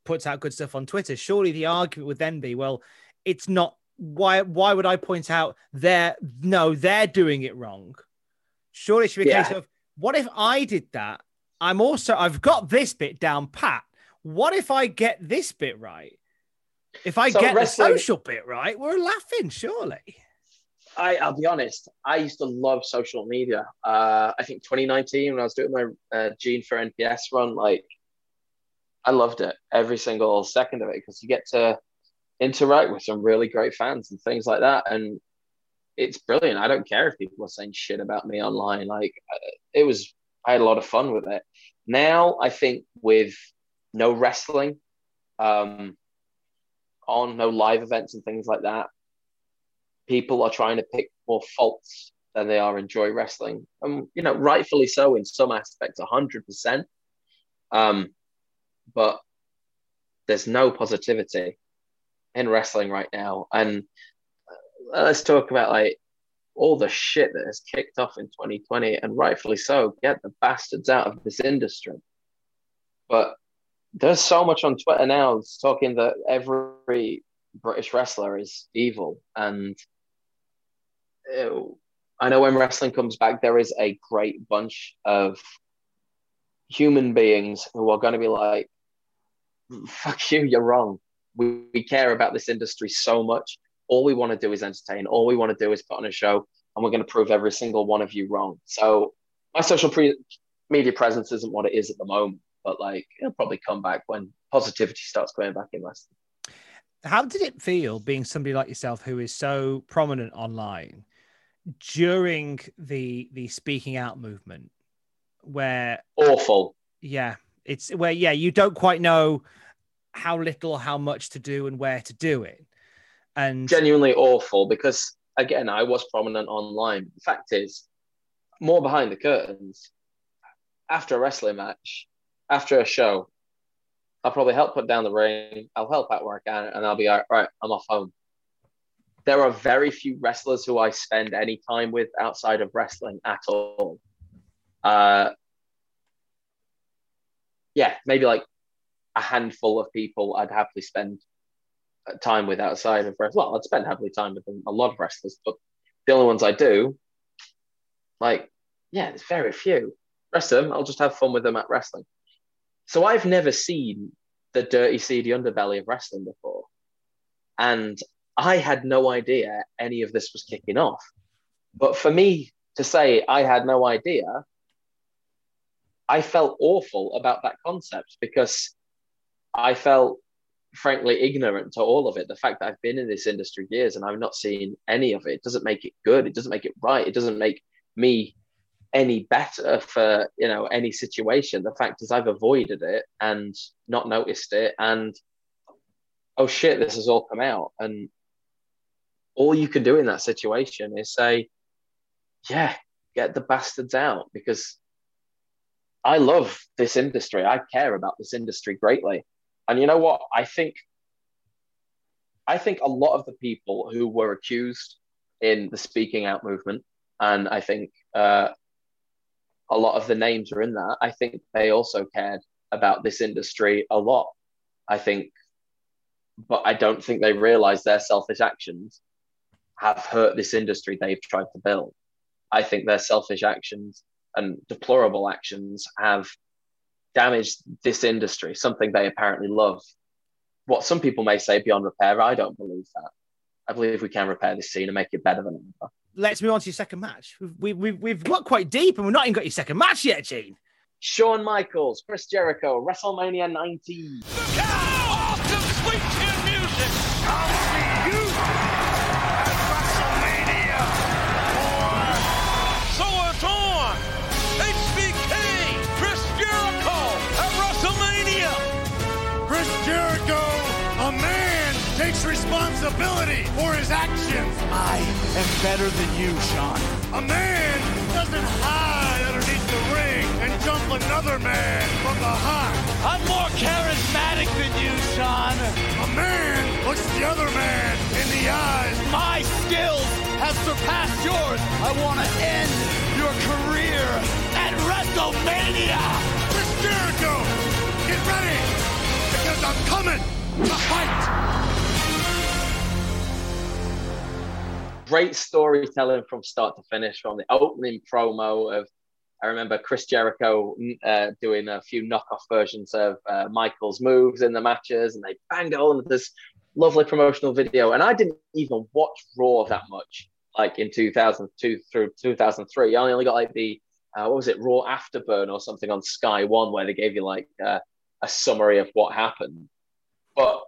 puts out good stuff on Twitter, surely the argument would then be, well, it's not, why why would I point out they're, no, they're doing it wrong? Surely it should be a Yeah. case of, what if I did that? I'm also, I've got this bit down pat. What if I get this bit right? If I So get wrestling- the social bit right, we're laughing, surely. I, I'll be honest, I used to love social media. Uh, I think twenty nineteen, when I was doing my uh, Gene for N P S run, like, I loved it, every single second of it, because you get to interact with some really great fans and things like that. And it's brilliant. I don't care if people are saying shit about me online. Like, it was, I had a lot of fun with it. Now, I think with no wrestling um, on, no live events and things like that, people are trying to pick more faults than they are enjoy wrestling. Um, you know, rightfully so in some aspects, one hundred percent. Um, but there's no positivity in wrestling right now. And uh, let's talk about, like, all the shit that has kicked off in twenty twenty, and rightfully so. Get the bastards out of this industry. But there's so much on Twitter now that's talking that every British wrestler is evil. And ew, I know when wrestling comes back, there is a great bunch of human beings who are going to be like, fuck you, you're wrong. We, we care about this industry so much. All we want to do is entertain. All we want to do is put on a show, and we're going to prove every single one of you wrong. So my social pre- media presence isn't what it is at the moment, but, like, it'll probably come back when positivity starts coming back in wrestling. How did it feel being somebody like yourself who is so prominent online during the the speaking out movement, where awful, yeah, it's where yeah you don't quite know how little, how much to do, and where to do it, and genuinely awful, because again, I was prominent online. The fact is, more behind the curtains, after a wrestling match, after a show, I'll probably help put down the ring. I'll help out where I can, and I'll be like, right, I'm off home. There are very few wrestlers who I spend any time with outside of wrestling at all. Uh, yeah, maybe like a handful of people I'd happily spend time with outside of wrestling. Well, I'd spend happily time with a lot of wrestlers, but the only ones I do, like, yeah, there's very few. Rest of them, I'll just have fun with them at wrestling. So I've never seen the dirty, seedy underbelly of wrestling before. And I had no idea any of this was kicking off. But for me to say I had no idea, I felt awful about that concept, because I felt, frankly, ignorant to all of it. The fact that I've been in this industry years and I've not seen any of it, it doesn't make it good. It doesn't make it right. It doesn't make me any better for, you know, any situation. The fact is, I've avoided it and not noticed it, and oh shit, this has all come out. And all you can do in that situation is say, yeah, get the bastards out, because I love this industry. I care about this industry greatly. And you know what? I think I think a lot of the people who were accused in the speaking out movement, and I think uh, a lot of the names are in that, I think they also cared about this industry a lot. I think, but I don't think they realize their selfish actions have hurt this industry they've tried to build. I think their selfish actions and deplorable actions have damaged this industry, something they apparently love. What some people may say beyond repair, I don't believe that. I believe we can repair this scene and make it better than ever. Let's move on to your second match. We've, we've, we've got quite deep, and we've not even got your second match yet, Gene. Shawn Michaels, Chris Jericho, WrestleMania nineteen. Look out! Awesome sweet chin music! I'll see you at WrestleMania! Boy. So it's on! H B K, Chris Jericho at WrestleMania! Chris Jericho, a man, takes responsibility for his actions. I am better than you, Shawn. A man doesn't hide underneath the ring and jump another man from behind. I'm more charismatic than you, Shawn. A man looks the other man in the eyes. My skills have surpassed yours. I want to end your career at WrestleMania. Chris Jericho, get ready, because I'm coming to fight! Great storytelling from start to finish, from the opening promo of, I remember Chris Jericho uh, doing a few knockoff versions of uh, Michael's moves in the matches, and they banged it all into this lovely promotional video. And I didn't even watch Raw that much, like in two thousand two through two thousand three. I only got like the, uh, what was it, Raw Afterburn or something on Sky One, where they gave you like uh, a summary of what happened. But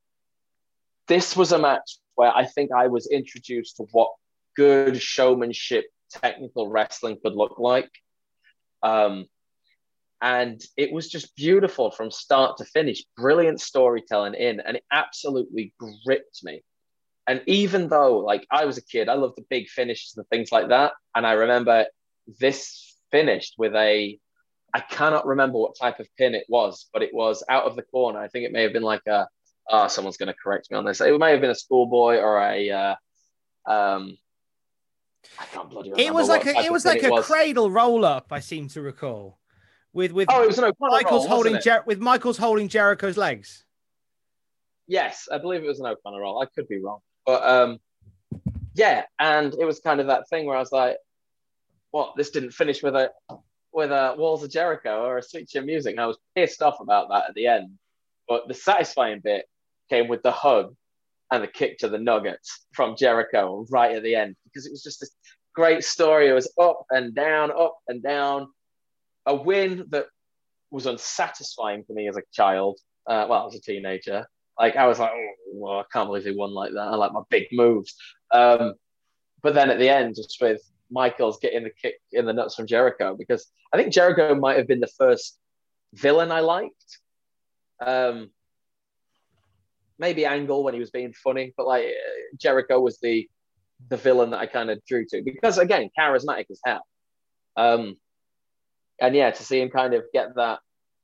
this was a match where I think I was introduced to what good showmanship, technical wrestling could look like. Um, and it was just beautiful from start to finish, brilliant storytelling in, and it absolutely gripped me. And even though, like, I was a kid, I loved the big finishes and things like that. And I remember this finished with a, I cannot remember what type of pin it was, but it was out of the corner. I think it may have been like a, oh, someone's going to correct me on this. It may have been a schoolboy or a, uh, um, I can't bloody remember. It was like a, it was like it a was. cradle roll up. I seem to recall, with with oh, it was an O'Connor Michaels roll, holding wasn't it? Jer- with Michaels holding Jericho's legs. Yes, I believe it was an O'Connor roll. I could be wrong, but um, yeah, and it was kind of that thing where I was like, "What? This didn't finish with a with a Walls of Jericho or a Sweet Chin Music." And I was pissed off about that at the end. But the satisfying bit came with the hug and the kick to the nuggets from Jericho right at the end, because it was just this great story. It was up and down, up and down. A win that was unsatisfying for me as a child, uh, well, as a teenager. Like, I was like, oh, well, I can't believe he won like that. I like my big moves. Um, but then at the end, just with Michaels getting the kick in the nuts from Jericho, because I think Jericho might have been the first villain I liked. Um, maybe Angle when he was being funny, but like Jericho was the the villain that I kind of drew to, because again, charismatic as hell. Um, and yeah, to see him kind of get that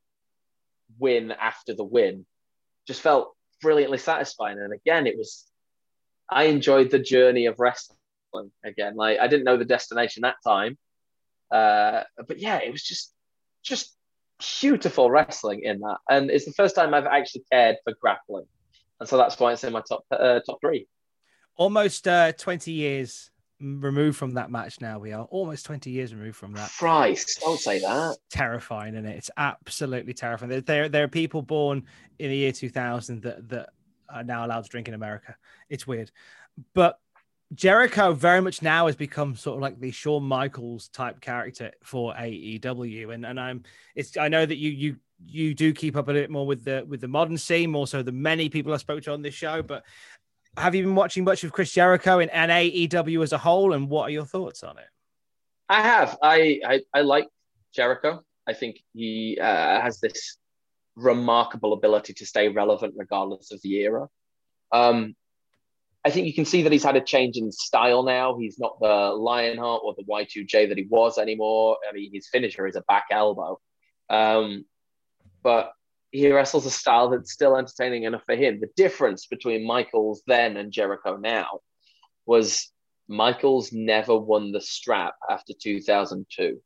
win after the win just felt brilliantly satisfying. And again, it was, I enjoyed the journey of wrestling again. Like, I didn't know the destination that time, uh, but yeah, it was just just beautiful wrestling in that, and it's the first time I've actually cared for grappling. And so that's why it's in my top uh, top three. Almost uh, twenty years removed from that match now. We are almost twenty years removed from that. Christ, don't say that. It's terrifying, isn't it? It's absolutely terrifying. There, there, there are people born in the year two thousand that, that are now allowed to drink in America. It's weird. But Jericho very much now has become sort of like the Shawn Michaels type character for A E W. And, and I'm, it's, I know that you, you, you do keep up a bit more with the with the modern scene, more so than many people I spoke to on this show. But have you been watching much of Chris Jericho and, and A E W as a whole, and what are your thoughts on it? I have. I I, I like Jericho. I think he uh, has this remarkable ability to stay relevant regardless of the era. Um, I think you can see that he's had a change in style now. He's not the Lionheart or the Y two J that he was anymore. I mean, his finisher is a back elbow. Um, but he wrestles a style that's still entertaining enough for him. The difference between Michaels then and Jericho now was Michaels never won the strap after two thousand two.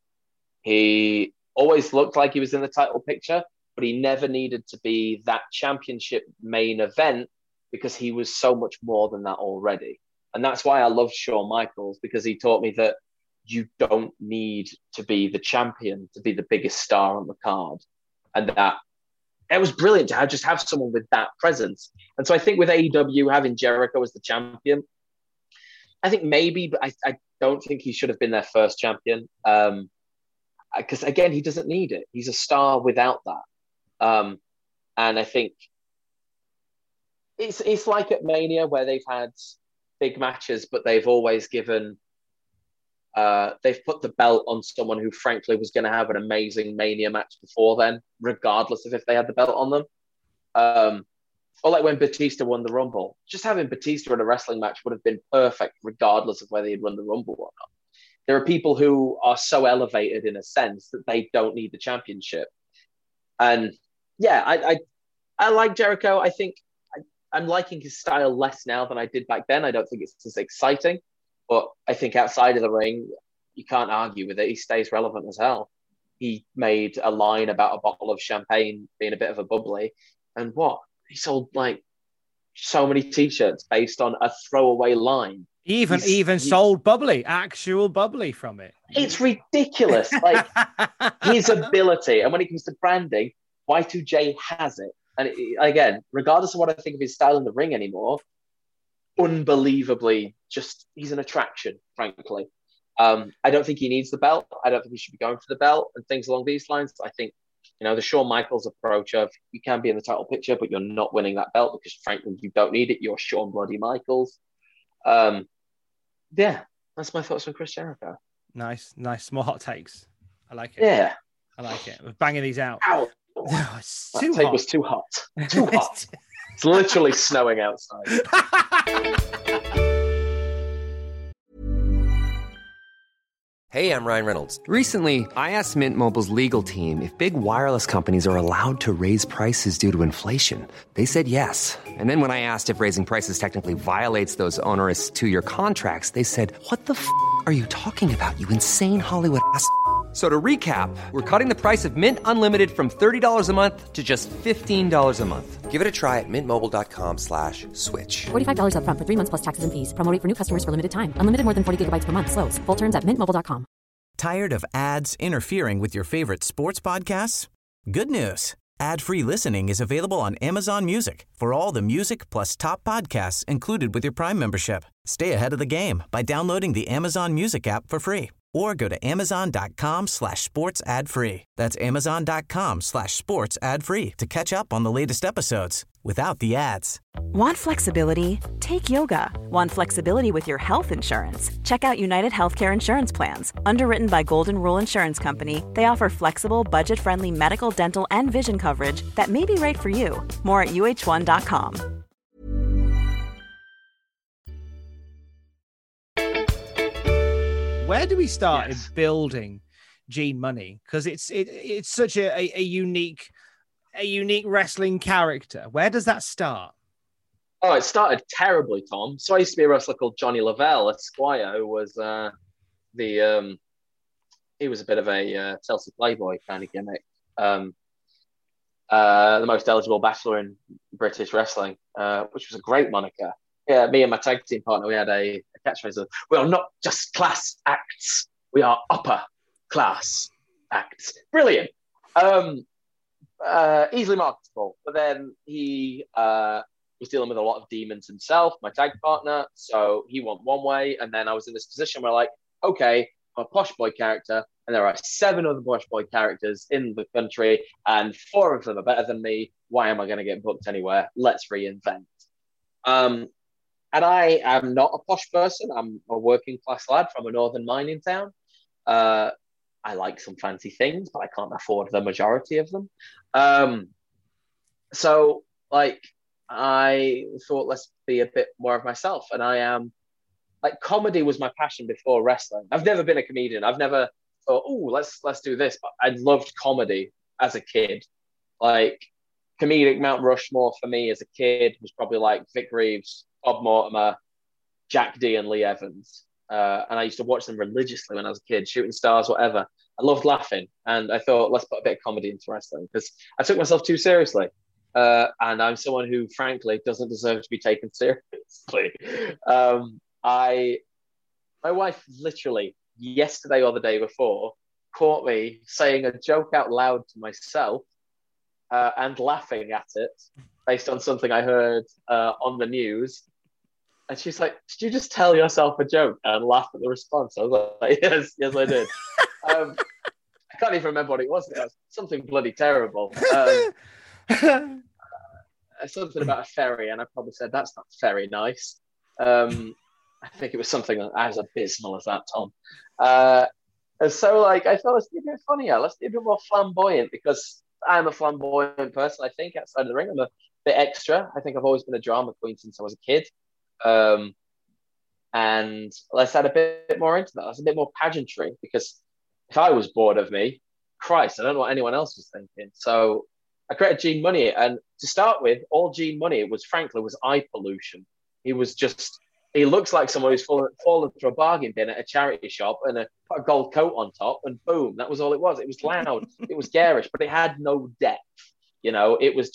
He always looked like he was in the title picture, but he never needed to be that championship main event because he was so much more than that already. And that's why I love Shawn Michaels, because he taught me that you don't need to be the champion to be the biggest star on the card. And that it was brilliant to have, just have someone with that presence. And so I think with A E W having Jericho as the champion, I think maybe, but I, I don't think he should have been their first champion. Um, because again, he doesn't need it. He's a star without that. Um, and I think it's it's like at Mania where they've had big matches, but they've always given, uh, they've put the belt on someone who frankly was going to have an amazing Mania match before then, regardless of if they had the belt on them. Um, or like when Batista won the Rumble, just having Batista in a wrestling match would have been perfect, regardless of whether he'd won the Rumble or not. There are people who are so elevated in a sense that they don't need the championship. And yeah, I I, I like Jericho. I think I, I'm liking his style less now than I did back then. I don't think it's as exciting, but I think outside of the ring, you can't argue with it. He stays relevant as hell. He made a line about a bottle of champagne being a bit of a bubbly, And what? He sold like so many T-shirts based on a throwaway line. He even He's, even he's, sold bubbly, actual bubbly from it. It's ridiculous. Like his ability, and when it comes to branding, Y two J has it. And it, again, regardless of what I think of his style in the ring anymore, unbelievably, just he's an attraction. Frankly, um, I don't think he needs the belt. I don't think he should be going for the belt and things along these lines. I think, you know, the Shawn Michaels approach of you can be in the title picture, but you're not winning that belt because frankly you don't need it. You're Shawn Bloody Michaels. Um, yeah, that's my thoughts on Chris Jericho. Nice, nice, small hot takes. I like it. Yeah, I like it. We're banging these out. Ow. Oh, it's that too tape hot. was too hot. Too hot. It's literally snowing outside. Hey, I'm Ryan Reynolds. Recently, I asked Mint Mobile's legal team if big wireless companies are allowed to raise prices due to inflation. They said yes. And then when I asked if raising prices technically violates those onerous two-year contracts, they said, "What the f*** are you talking about, you insane Hollywood ass?" So to recap, we're cutting the price of Mint Unlimited from thirty dollars a month to just fifteen dollars a month. Give it a try at mintmobile.com slash switch. forty-five dollars up front for three months plus taxes and fees. Promo rate for new customers for limited time. Unlimited more than forty gigabytes per month. Slows full terms at mint mobile dot com. Tired of ads interfering with your favorite sports podcasts? Good news. Ad-free listening is available on Amazon Music for all the music plus top podcasts included with your Prime membership. Stay ahead of the game by downloading the Amazon Music app for free or go to amazon.com slash sports ad free. That's amazon.com slash sports ad free to catch up on the latest episodes without the ads. Want flexibility? Take yoga. Want flexibility with your health insurance? Check out United Healthcare Insurance Plans. Underwritten by Golden Rule Insurance Company, they offer flexible, budget-friendly medical, dental, and vision coverage that may be right for you. More at U H one dot com. Where do we start Yes. in building Gene Money? Because it's it, it's such a, a, a unique a unique wrestling character. Where does that start? Oh, it started terribly, Tom. So I used to be a wrestler called Johnny Lavelle, Esquire, who was uh, the um, he was a bit of a uh, Chelsea Playboy kind of gimmick. Um, uh, the most eligible bachelor in British wrestling, uh, which was a great moniker. Yeah, me and my tag team partner, we had a, a catchphrase of, "We are not just class acts, we are upper class acts." Brilliant. Um, uh, easily marketable. But then he uh, was dealing with a lot of demons himself, my tag partner. So he went one way. And then I was in this position where, like, okay, I'm a posh boy character, and there are seven other posh boy characters in the country, and four of them are better than me. Why am I going to get booked anywhere? Let's reinvent. Um, And I am not a posh person. I'm a working class lad from a northern mining town. Uh, I like some fancy things, but I can't afford the majority of them. Um, so, like, I thought, let's be a bit more of myself. And I am, like, comedy was my passion before wrestling. I've never been a comedian. I've never thought, oh, let's let's do this. But I loved comedy as a kid. Like, comedic Mount Rushmore for me as a kid was probably like Vic Reeves, Bob Mortimer, Jack D, and Lee Evans. Uh, and I used to watch them religiously when I was a kid, Shooting Stars, whatever. I loved laughing. And I thought, let's put a bit of comedy into wrestling because I took myself too seriously. Uh, and I'm someone who, frankly, doesn't deserve to be taken seriously. Um, I, my wife literally yesterday or the day before caught me saying a joke out loud to myself uh, and laughing at it based on something I heard uh, on the news. And she's like, did you just tell yourself a joke and laugh at the response? I was like, yes, yes, I did. um, I can't even remember what it was. It was something bloody terrible. Um, uh, something about a ferry. And I probably said, that's not very nice. Um, I think it was something as abysmal as that, Tom. Uh, and so, like, I thought, let's be a bit funnier. Let's be a bit more flamboyant because I'm a flamboyant person, I think, outside of the ring. I'm a bit extra. I think I've always been a drama queen since I was a kid. Um, and let's add a bit more into that. Let's a bit more pageantry because if I was bored of me, Christ, I don't know what anyone else was thinking. So I created Gene Money, and to start with, all Gene Money was, frankly, was eye pollution. He was just, he looks like someone who's fallen, fallen through a bargain bin at a charity shop and a, put a gold coat on top, and boom, that was all it was. It was loud, it was garish, but it had no depth. You know, it was just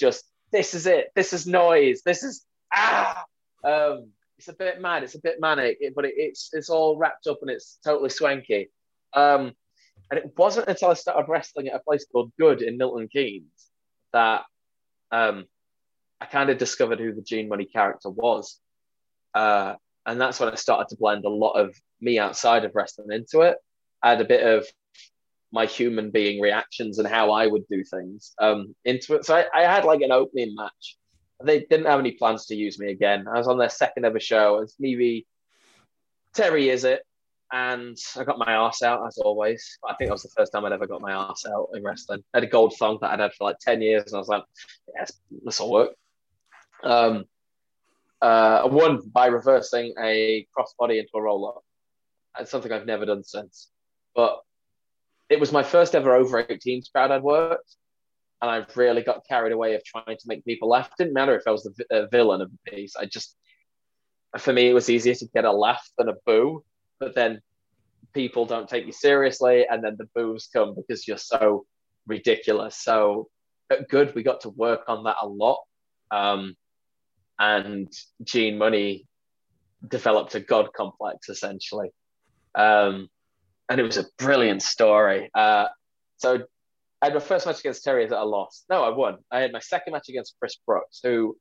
this is it. This is noise. This is ah. Um, it's a bit mad. It's a bit manic, but it, it's it's all wrapped up and it's totally swanky. Um, and it wasn't until I started wrestling at a place called Good in Milton Keynes that um, I kind of discovered who the Gene Money character was. Uh, and that's when I started to blend a lot of me outside of wrestling into it. I had a bit of my human being reactions and how I would do things um, into it. So I, I had like an opening match. They didn't have any plans to use me again. I was on their second ever show. It's me v Terry Is It. And I got my arse out, as always. I think that was the first time I'd ever got my arse out in wrestling. I had a gold thong that I'd had for like ten years. And I was like, yes, this will work. Um, uh, I won by reversing a crossbody into a roll-up. It's something I've never done since. But it was my first ever over eighteens crowd I'd worked. And I really got carried away of trying to make people laugh. It didn't matter if I was the uh, villain of the piece. I just, for me, it was easier to get a laugh than a boo. But then people don't take you seriously, and then the boos come because you're so ridiculous. So at Good, we got to work on that a lot. Um, and Gene Money developed a God complex, essentially. Um, and it was a brilliant story. Uh, so I had my first match against Terry that I lost. No, I won. I had my second match against Chris Brooks, who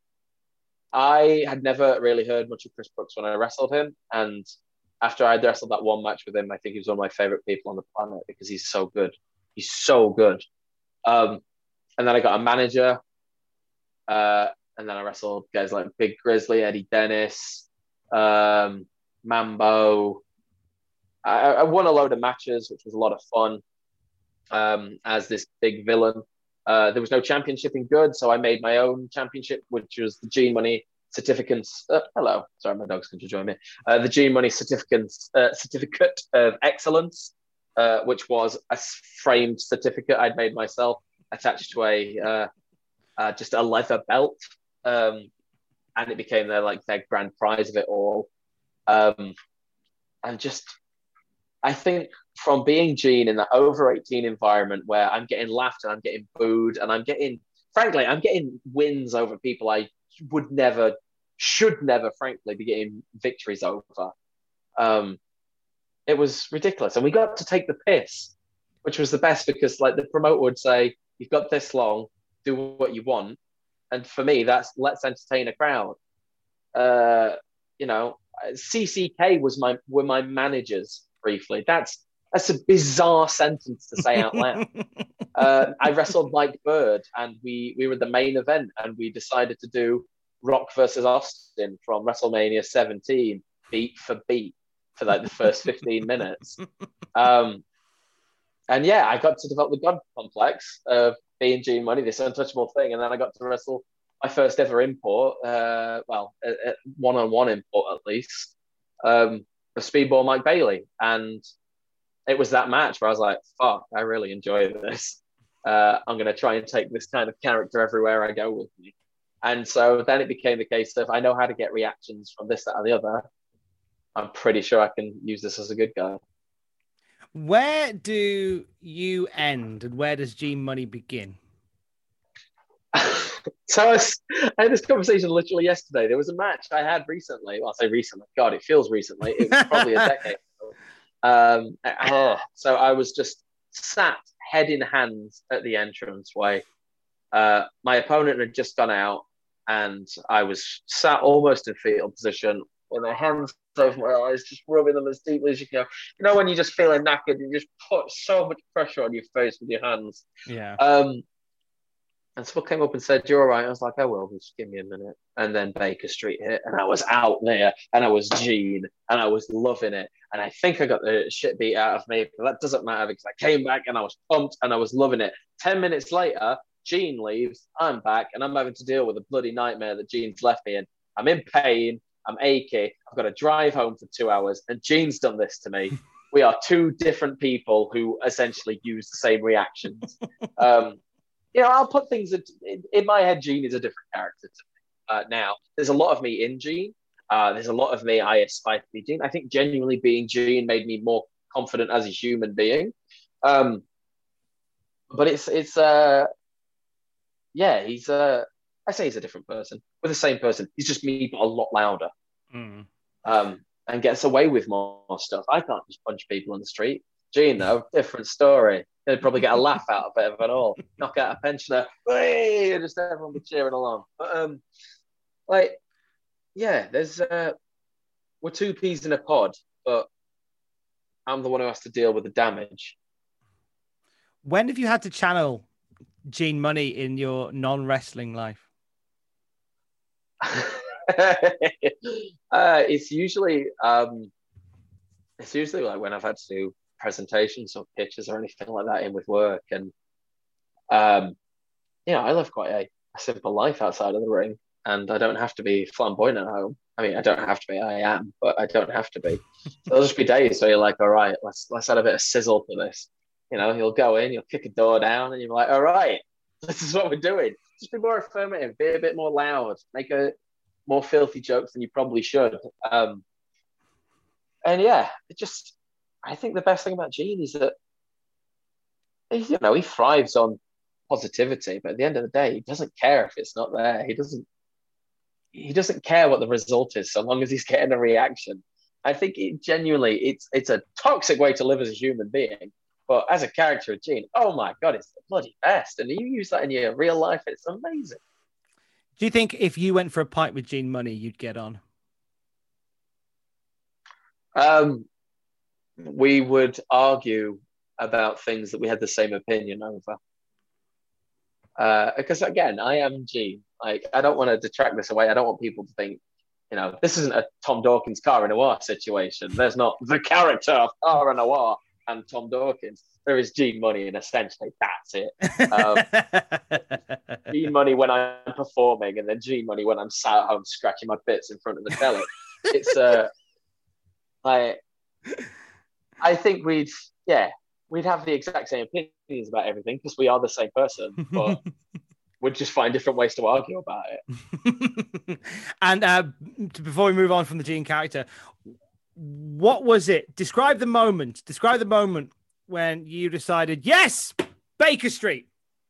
I had never really heard much of Chris Brooks when I wrestled him. And after I wrestled that one match with him, I think he was one of my favorite people on the planet because he's so good. He's so good. Um, and then I got a manager. Uh, and then I wrestled guys like Big Grizzly, Eddie Dennis, um, Mambo. I, I won a load of matches, which was a lot of fun um, as this big villain. Uh, there was no championship in Good, so I made my own championship, which was the Gene Money Certificates. Uh, hello, sorry, my dog's going to join me. Uh, the Gene Money Certificates uh, Certificate of Excellence, uh, which was a framed certificate I'd made myself, attached to a uh, uh, just a leather belt, um, and it became their like their grand prize of it all. Um, and just, I think from being Gene in that over eighteen environment where I'm getting laughed and I'm getting booed and I'm getting, frankly, I'm getting wins over people I would never, should never, frankly, be getting victories over. Um, it was ridiculous. And we got to take the piss, which was the best because like the promoter would say, you've got this long, do what you want. And for me, that's let's entertain a crowd. Uh, you know, C C K was my, were my managers briefly. That's, that's a bizarre sentence to say out loud. uh, I wrestled Mike Bird and we, we were the main event and we decided to do Rock versus Austin from WrestleMania seventeen, beat for beat for like the first fifteen minutes. Um, and yeah, I got to develop the God complex of being Gene Money, this untouchable thing. And then I got to wrestle my first ever import, uh, well, a, a one-on-one import at least, um, of Speedball Mike Bailey. And it was that match where I was like, fuck, I really enjoy this. Uh, I'm going to try and take this kind of character everywhere I go with me. And so then it became the case of I know how to get reactions from this, that, and the other. I'm pretty sure I can use this as a good guy. Where do you end and where does Gene Money begin? So I, was, I had this conversation literally yesterday. There was a match I had recently. Well, I say recently. God, it feels recently. It was probably a decade ago. Um, uh, so I was just sat head in hands at the entranceway. Uh, my opponent had just gone out and I was sat almost in fetal position with my hands over my eyes, just rubbing them as deeply as you can. You know, when you're just feeling knackered, you just put so much pressure on your face with your hands. Yeah. Um, and someone came up and said, "You're all right." I was like, "I will, just give me a minute." And then Baker Street hit and I was out there and I was Gene and I was loving it. And I think I got the shit beat out of me, but that doesn't matter because I came back and I was pumped and I was loving it. Ten minutes later, Gene leaves, I'm back, and I'm having to deal with a bloody nightmare that Gene's left me in. I'm in pain, I'm achy, I've got to drive home for two hours, and Gene's done this to me. We are two different people who essentially use the same reactions. um, you know, I'll put things in, in, in my head. Gene is a different character to me uh, now. There's a lot of me in Gene. Uh, there's a lot of me I aspire to be Gene. I think genuinely being Gene made me more confident as a human being. Um, but it's it's uh, yeah, he's uh, I say he's a different person. We're the same person. He's just me, but a lot louder. Mm. Um, and gets away with more, more stuff. I can't just punch people on the street. Gene, though, different story. They'd probably get a laugh out of it, at all. Knock out a pensioner. Hey! Just everyone be cheering along. But, um, like, yeah, there's, uh, we're two peas in a pod, but I'm the one who has to deal with the damage. When have you had to channel Gene Money in your non-wrestling life? uh, it's usually um, it's usually like when I've had to do presentations or pitches or anything like that in with work, and um, yeah, I live quite a, a simple life outside of the ring, and I don't have to be flamboyant at home. I mean, I don't have to be. I am, but I don't have to be. So there'll just be days where you're like, all right, let's let's add a bit of sizzle to this. You know, you'll go in, you'll kick a door down, and you're like, all right, this is what we're doing. Just be more affirmative, be a bit more loud, make a more filthy jokes than you probably should. Um, and yeah, it just, I think the best thing about Gene is that, you know, he thrives on positivity, but at the end of the day, he doesn't care if it's not there. He doesn't, he doesn't care what the result is, so long as he's getting a reaction. I think it genuinely, it's it's a toxic way to live as a human being. But as a character of Gene, oh my God, it's the bloody best. And you use that in your real life, it's amazing. Do you think if you went for a pint with Gene Money, you'd get on? Um, we would argue about things that we had the same opinion over. Uh, because again, I am Gene. Like, I don't want to detract this away. I don't want people to think, you know, this isn't a Tom Dawkins Cara Noir situation. There's not the character of Cara Noir and Tom Dawkins. There is Gene Money, and essentially that's it. Um, Gene Money when I'm performing, and then Gene Money when I'm sat at home scratching my bits in front of the telly. It's uh, I, I think we'd, yeah, we'd have the exact same opinions about everything because we are the same person, but we'd just find different ways to argue about it. And uh, before we move on from the Gene character, what was it? Describe the moment. Describe the moment when you decided, yes, Baker Street.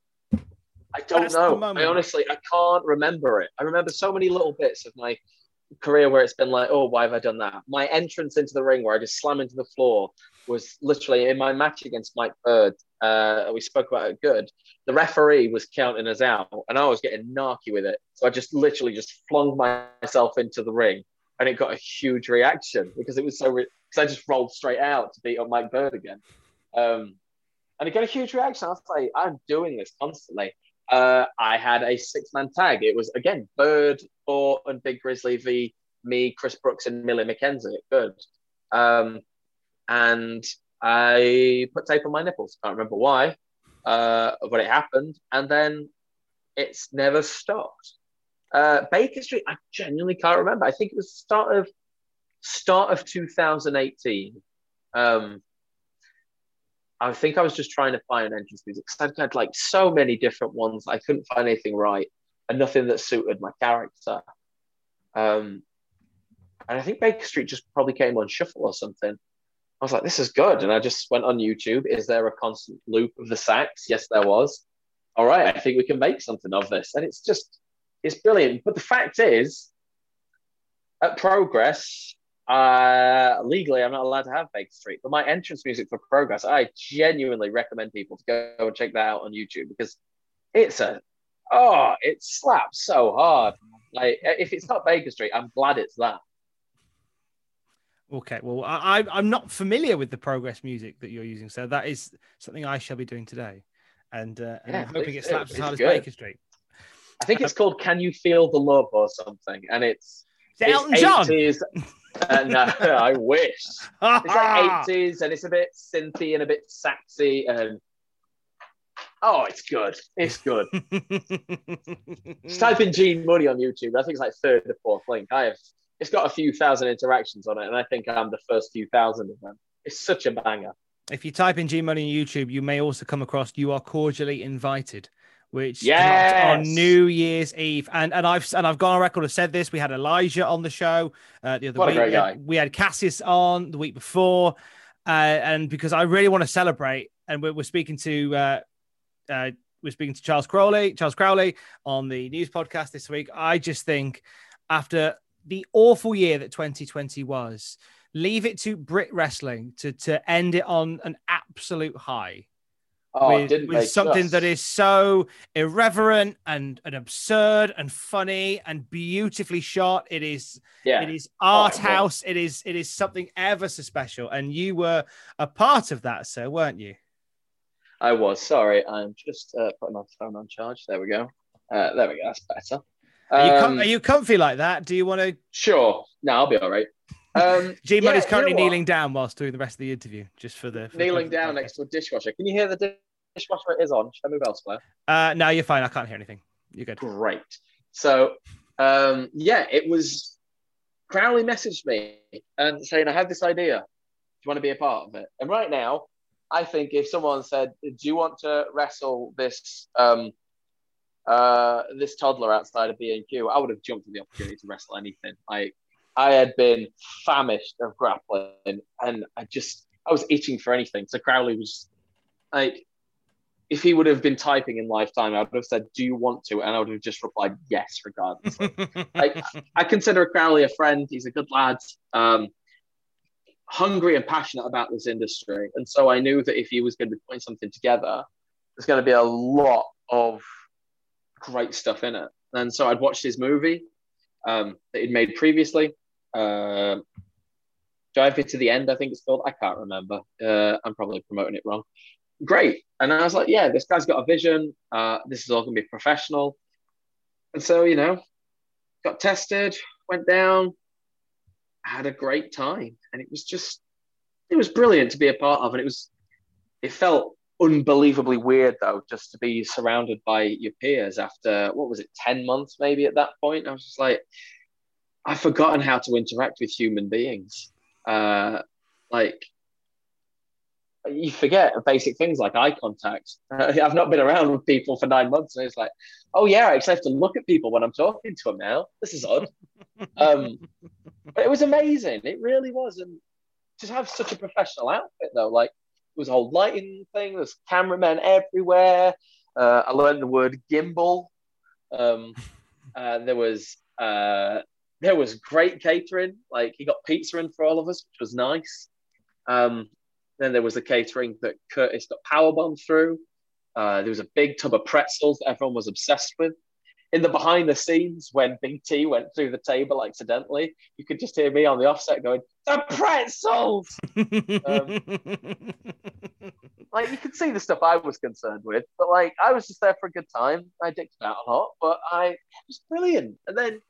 I don't That's know. I honestly, I can't remember it. I remember so many little bits of my career where it's been like, oh, why have I done that? My entrance into the ring where I just slam into the floor was literally in my match against Mike Bird. Uh, we spoke about it good. The referee was counting us out, and I was getting narky with it. So I just literally just flung myself into the ring. And it got a huge reaction because it was so. Re- because I just rolled straight out to beat up Mike Bird again, um, and it got a huge reaction. I was like, "I'm doing this constantly." Uh, I had a six-man tag. It was again Bird, Thor, and Big Grizzly v me, Chris Brooks, and Millie McKenzie. Good, um, and I put tape on my nipples. Can't remember why, uh, but it happened, and then it's never stopped. Uh, Baker Street, I genuinely can't remember. I think it was the start of start of two thousand eighteen. Um, I think I was just trying to find entrance music because I'd had like so many different ones. I couldn't find anything right and nothing that suited my character. Um, and I think Baker Street just probably came on shuffle or something. I was like, this is good. And I just went on YouTube. Is there a constant loop of the sax? Yes, there was. All right, I think we can make something of this. And it's just, it's brilliant. But the fact is, at Progress, uh, legally, I'm not allowed to have Baker Street. But my entrance music for Progress, I genuinely recommend people to go and check that out on YouTube because it's a, oh, it slaps so hard. Like, if it's not Baker Street, I'm glad it's that. Okay, well, I, I'm not familiar with the Progress music that you're using, so that is something I shall be doing today. And, uh, and Yeah, I'm hoping it it's- slaps as it's hard good. as Baker Street. I think it's called "Can You Feel the Love" or something, and it's Is it Elton John? eighties. Uh, no, I wish. It's like eighties, and it's a bit synthy and a bit saxy, and oh, it's good. It's good. Just type in Gene Money on YouTube. I think it's like third or fourth link. I have. It's got a few thousand interactions on it, and I think I'm the first few thousand of them. It's such a banger. If you type in Gene Money on YouTube, you may also come across "You Are Cordially Invited," which Yes! dropped on New Year's Eve. And and I've and I've gone on record. I've said this. We had Elijah on the show uh, the other What a week. great we, had, guy. we had Cassius on the week before, uh, and because I really want to celebrate, and we're, we're speaking to uh, uh, was speaking to Charles Crowley, Charles Crowley on the news podcast this week. I just think after the awful year that twenty twenty was, leave it to Brit Wrestling to, to end it on an absolute high. Oh, with, didn't with they something just? that is so irreverent and, and absurd and funny and beautifully shot. It is, Yeah. it is art Oh, house. It is, it is something ever so special. And you were a part of that, sir, weren't you? I was. Sorry, I'm just uh, putting my phone on charge. There we go. Uh, there we go. That's better. Are you, com- Um, are you comfy like that? Do you want to? Sure. No, I'll be all right. Um, G Money's yeah, currently you know what? kneeling down whilst doing the rest of the interview, just for the for the Kneeling perfect down podcast. next to a dishwasher. Can you hear the dishwasher it is on? Should I move elsewhere? Uh, no, you're fine. I can't hear anything. You're good. Great. So, um, yeah, it was. Crowley messaged me and saying, I have this idea. Do you want to be a part of it? And right now, I think if someone said, do you want to wrestle this um, uh, this toddler outside of B and Q, I would have jumped at the opportunity to wrestle anything. Like, I had been famished of grappling and I just, I was itching for anything. So Crowley was like, if he would have been typing in lifetime, I would have said, do you want to? And I would have just replied, yes, regardless. Like, I consider Crowley a friend. He's a good lad, um, hungry and passionate about this industry. And so I knew that if he was going to be putting something together, there's going to be a lot of great stuff in it. And so I'd watched his movie um, that he'd made previously. Uh, Drive Me to the End, I think it's called. I can't remember. Uh, I'm probably promoting it wrong. Great. And I was like, yeah, this guy's got a vision. Uh, this is all going to be professional. And so, you know, got tested, went down, had a great time. And it was just, it was brilliant to be a part of. And it was, it felt unbelievably weird, though, just to be surrounded by your peers after, what was it, ten months maybe at that point? I was just like, I've forgotten how to interact with human beings. Uh, like, you forget basic things like eye contact. Uh, I've not been around with people for nine months, and it's like, oh yeah, I actually have to look at people when I'm talking to them now. This is odd. um, but it was amazing. It really was. And to have such a professional outfit, though, like, it was a whole lighting thing. There's cameramen everywhere. Uh, I learned the word gimbal. Um, uh, there was uh, there was great catering. Like, he got pizza in for all of us, which was nice. Um, Then there was the catering that Curtis got powerbombed through. Uh, there was a big tub of pretzels that everyone was obsessed with. In the behind the scenes, when Big T went through the table accidentally, you could just hear me on the offset going, the pretzels! um, like, you could see the stuff I was concerned with, but like, I was just there for a good time. I dicked about a lot, but I, it was brilliant. And then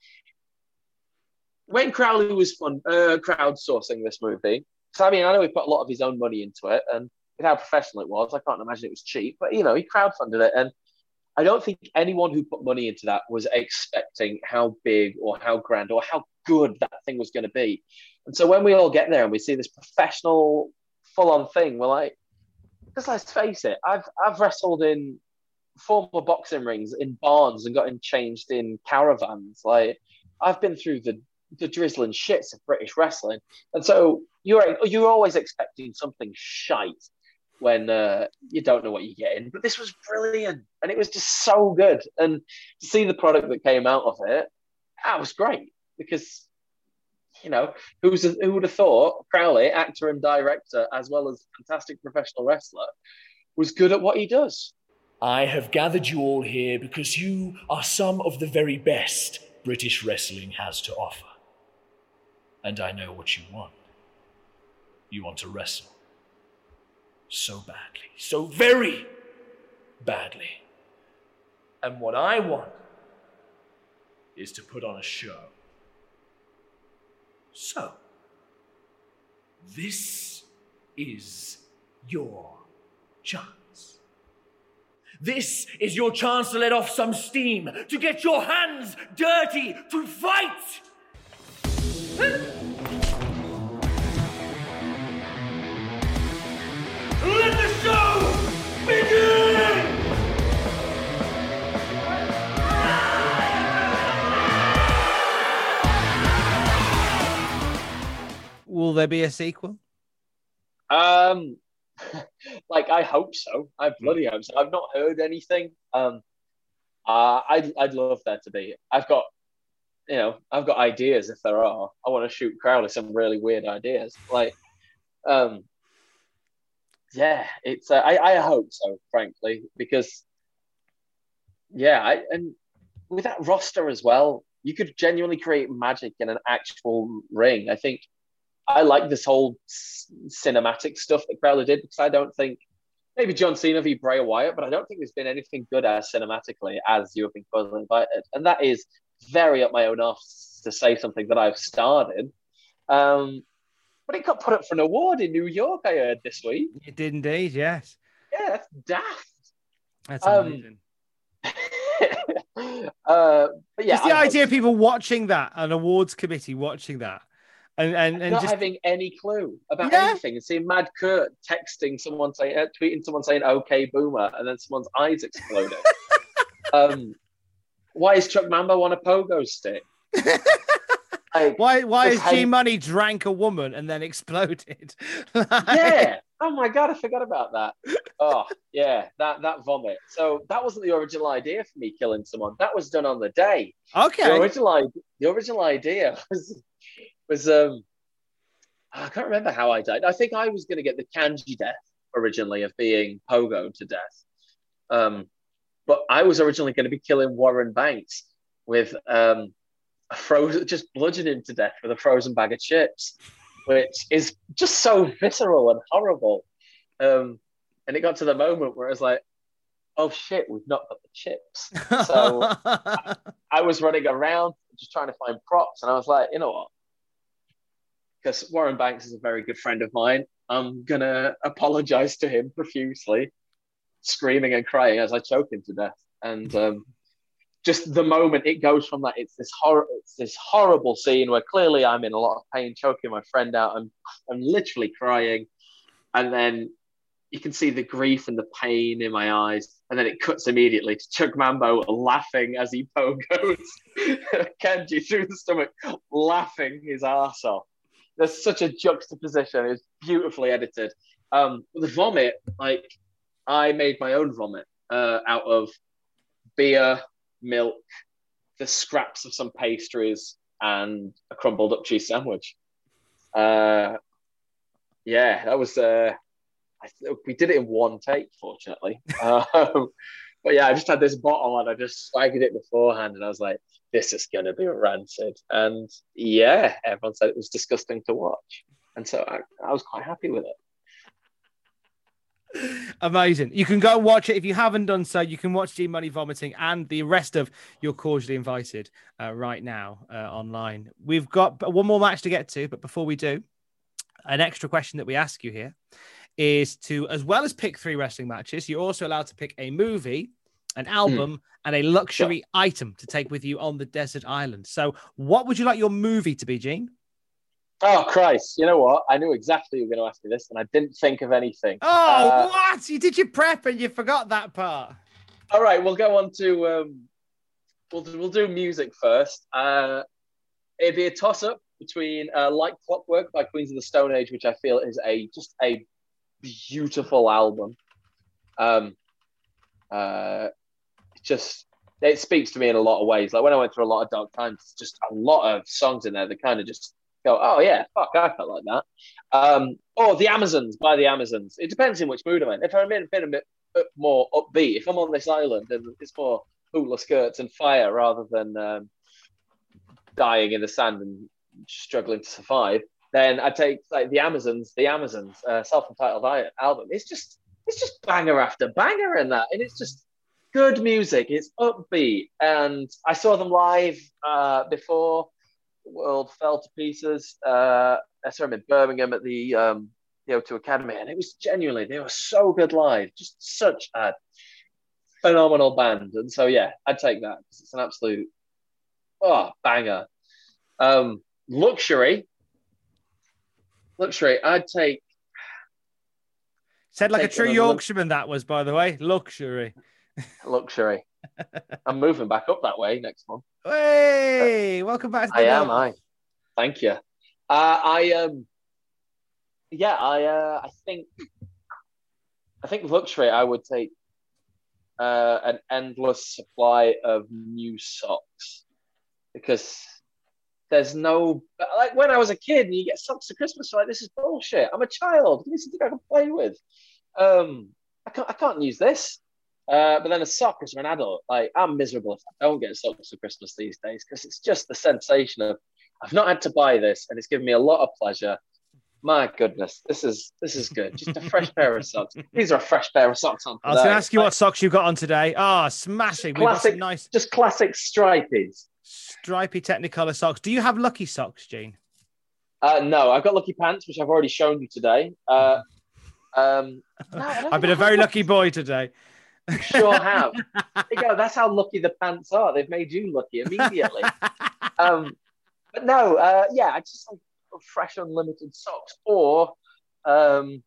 when Crowley was fun, uh, crowdsourcing this movie, so, I mean, I know he put a lot of his own money into it, and with how professional it was, I can't imagine it was cheap, but, you know, he crowdfunded it. And I don't think anyone who put money into that was expecting how big or how grand or how good that thing was going to be. And so when we all get there and we see this professional, full-on thing, we're like, just let's face it, I've I've wrestled in former boxing rings in barns and gotten changed in caravans. Like, I've been through the the drizzling shits of British wrestling. And so you're you're always expecting something shite when uh, you don't know what you're getting. But this was brilliant. And it was just so good. And to see the product that came out of it, that was great. Because, you know, who's who would have thought Crowley, actor and director, as well as fantastic professional wrestler, was good at what he does. I have gathered you all here because you are some of the very best British wrestling has to offer. And I know what you want. You want to wrestle. So badly. So very badly. And what I want is to put on a show. So, this is your chance. This is your chance to let off some steam, to get your hands dirty, to fight! Let the show begin! Will there be a sequel? Um, like, I hope so. I bloody hope so. I've not heard anything. Um, uh, I'd I'd love there to be. I've got, you know, I've got ideas if there are. I want to shoot Crowley some really weird ideas. Like, um, yeah, it's. Uh, I I hope so, frankly, because yeah, I and with that roster as well, you could genuinely create magic in an actual ring. I think I like this whole c- cinematic stuff that Crowley did because I don't think maybe John Cena v Bray Wyatt, but I don't think there's been anything good as cinematically as You Have Been Cordially Invited, and that is very up my own arse to say something that I've started. Um, but it got put up for an award in New York, I heard this week. It did indeed, yes. Yeah, that's daft. That's Um, amazing. uh, but yeah, just the I idea hope- of people watching that, an awards committee watching that, and and, and not just having any clue about Yeah. anything, and seeing Mad Kurt texting someone saying, uh, tweeting someone saying "Okay, Boomer," and then someone's eyes exploding. um, why is Chuck Mambo on a pogo stick? Like, why why just has G hang- Money drank a woman and then exploded? Yeah. Oh my god, I forgot about that. Oh yeah, that that vomit. So that wasn't the original idea for me killing someone. That was done on the day. Okay. The original idea, the original idea was was um I can't remember how I died. I think I was going to get the Kanji death originally of being pogoed to death. Um, but I was originally going to be killing Warren Banks with um a frozen, just bludgeoning him to death with a frozen bag of chips, which is just so visceral and horrible. Um, and it got to the moment where I was like, oh shit, we've not got the chips. So I, I was running around just trying to find props. And I was like, you know what? Because Warren Banks is a very good friend of mine, I'm going to apologize to him profusely, screaming and crying as I choke him to death. And um, just the moment it goes from that, it's this horror, it's this horrible scene where clearly I'm in a lot of pain, choking my friend out. I'm, I'm literally crying. And then you can see the grief and the pain in my eyes. And then it cuts immediately to Chuck Mambo laughing as he pogos Kenji through the stomach, laughing his arse off. There's such a juxtaposition. It's beautifully edited. Um, the vomit, like, I made my own vomit uh, out of beer, milk, the scraps of some pastries, and a crumbled up cheese sandwich. Uh, yeah, that was. Uh, I th- we did it in one take, fortunately. Um, but yeah, I just had this bottle and I just swagged it beforehand, and I was like, "This is gonna be rancid." And yeah, everyone said it was disgusting to watch, and so I, I was quite happy with it. Amazing. You can go watch it. If you haven't done so, you can watch G Money vomiting and the rest of You're Cordially Invited uh, right now uh, online. We've got one more match to get to, but before we do, an extra question that we ask you here is to, as well as pick three wrestling matches, you're also allowed to pick a movie, an album, mm. and a luxury sure. item to take with you on the desert island. So what would you like your movie to be, Gene? Oh, Christ. You know what? I knew exactly you were going to ask me this, and I didn't think of anything. Oh, uh, what? You did your prep and you forgot that part. All right, we'll go on to... Um, we'll, we'll do music first. Uh, it'd be a toss-up between uh, Like Clockwork by Queens of the Stone Age, which I feel is a just a beautiful album. Um, uh, just... It speaks to me in a lot of ways. Like when I went through a lot of dark times, just a lot of songs in there that kind of just... go, oh yeah, fuck, I felt like that. Um, or The Amazons by The Amazons. It depends in which mood I'm in. If I'm in a bit, a bit more upbeat, if I'm on this island and it's more hula skirts and fire rather than um, dying in the sand and struggling to survive, then I take like The Amazons, The Amazons, uh, self-entitled album. It's just, it's just banger after banger in that, and it's just good music. It's upbeat, and I saw them live uh, before the world fell to pieces. Uh, I saw them in Birmingham at the um, the O two Academy, and it was genuinely, they were so good live. Just such a phenomenal band. And so, yeah, I'd take that because it's an absolute oh banger. Um, luxury, luxury. I'd take. Said like a true Yorkshireman. That was, by the way, luxury. Luxury. I'm moving back up that way next month. Hey, welcome back to the I am, I. Thank you. Uh, I um, yeah, I uh, I think I think luxury, I would take uh, an endless supply of new socks because there's no like when I was a kid and you get socks for Christmas, like this is bullshit. I'm a child. Give me something I can play with. Um, I can't I can't use this. Uh, but then a sock as an adult, like I'm miserable if I don't get socks for Christmas these days because it's just the sensation of I've not had to buy this and it's given me a lot of pleasure. My goodness, this is this is good. Just a fresh pair of socks. These are a fresh pair of socks on today. I was going to ask you like, what socks you've got on today. Ah, oh, smashing. Classic, nice, just classic stripies. Stripy Technicolor socks. Do you have Lucky socks, Gene? Uh, no, I've got Lucky pants, which I've already shown you today. Uh, um, no, I've been a very lucky boy today. You sure have. There you go. That's how lucky the pants are. They've made you lucky immediately. um, but no, uh, yeah, I just like fresh unlimited socks or um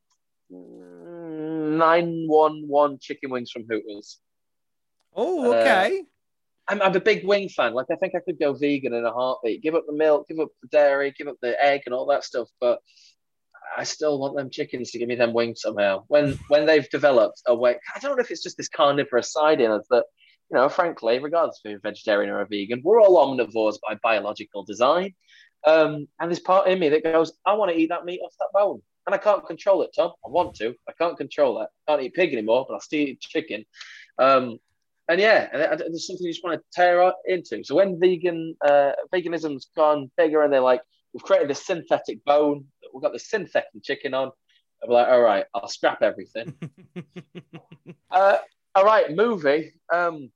nine one one chicken wings from Hooters. Oh, okay. Uh, I'm, I'm a big wing fan. Like I think I could go vegan in a heartbeat. Give up the milk, give up the dairy, give up the egg and all that stuff. But I still want them chickens to give me them wings somehow. When when they've developed a way, I don't know if it's just this carnivorous side in us that, you know, frankly, regardless if you're a vegetarian or a vegan, we're all omnivores by biological design. Um, and there's part in me that goes, I want to eat that meat off that bone. And I can't control it, Tom. I want to. I can't control it. I can't eat pig anymore, but I'll still eat chicken. Um, and yeah, and there's something you just want to tear into. So when vegan uh, veganism's gone bigger and they're like, we've created this synthetic bone, we've got this synthetic chicken on, I'm like, all right, I'll scrap everything. uh, all right, movie. Um,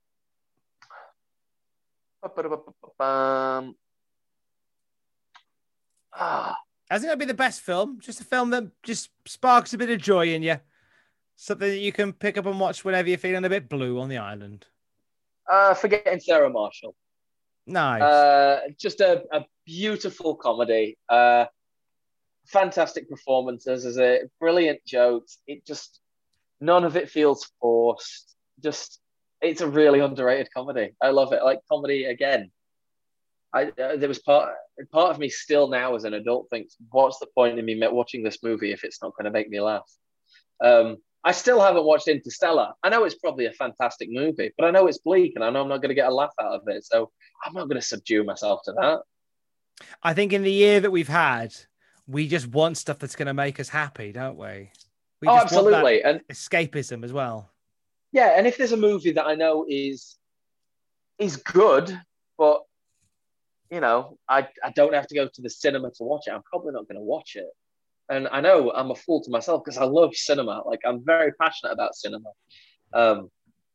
um, Ah. I think that'd be the best film. Just a film that just sparks a bit of joy in you. Something that you can pick up and watch whenever you're feeling a bit blue on the island. Uh, Forgetting Sarah Marshall. Nice. Uh, just a, a beautiful comedy. Uh, fantastic performances. There's a brilliant jokes. It just, none of it feels forced. Just, it's a really underrated comedy. I love it. I like comedy again. I, uh, there was part part of me still now as an adult thinks, what's the point in me watching this movie if it's not going to make me laugh? Um, I still haven't watched Interstellar. I know it's probably a fantastic movie, but I know it's bleak and I know I'm not going to get a laugh out of it. So I'm not going to subdue myself to that. I think in the year that we've had, we just want stuff that's going to make us happy, don't we? we oh, just absolutely. Want that and escapism as well. Yeah, and if there's a movie that I know is is good, but you know, I, I don't have to go to the cinema to watch it, I'm probably not going to watch it. And I know I'm a fool to myself because I love cinema. Like, I'm very passionate about cinema. Um,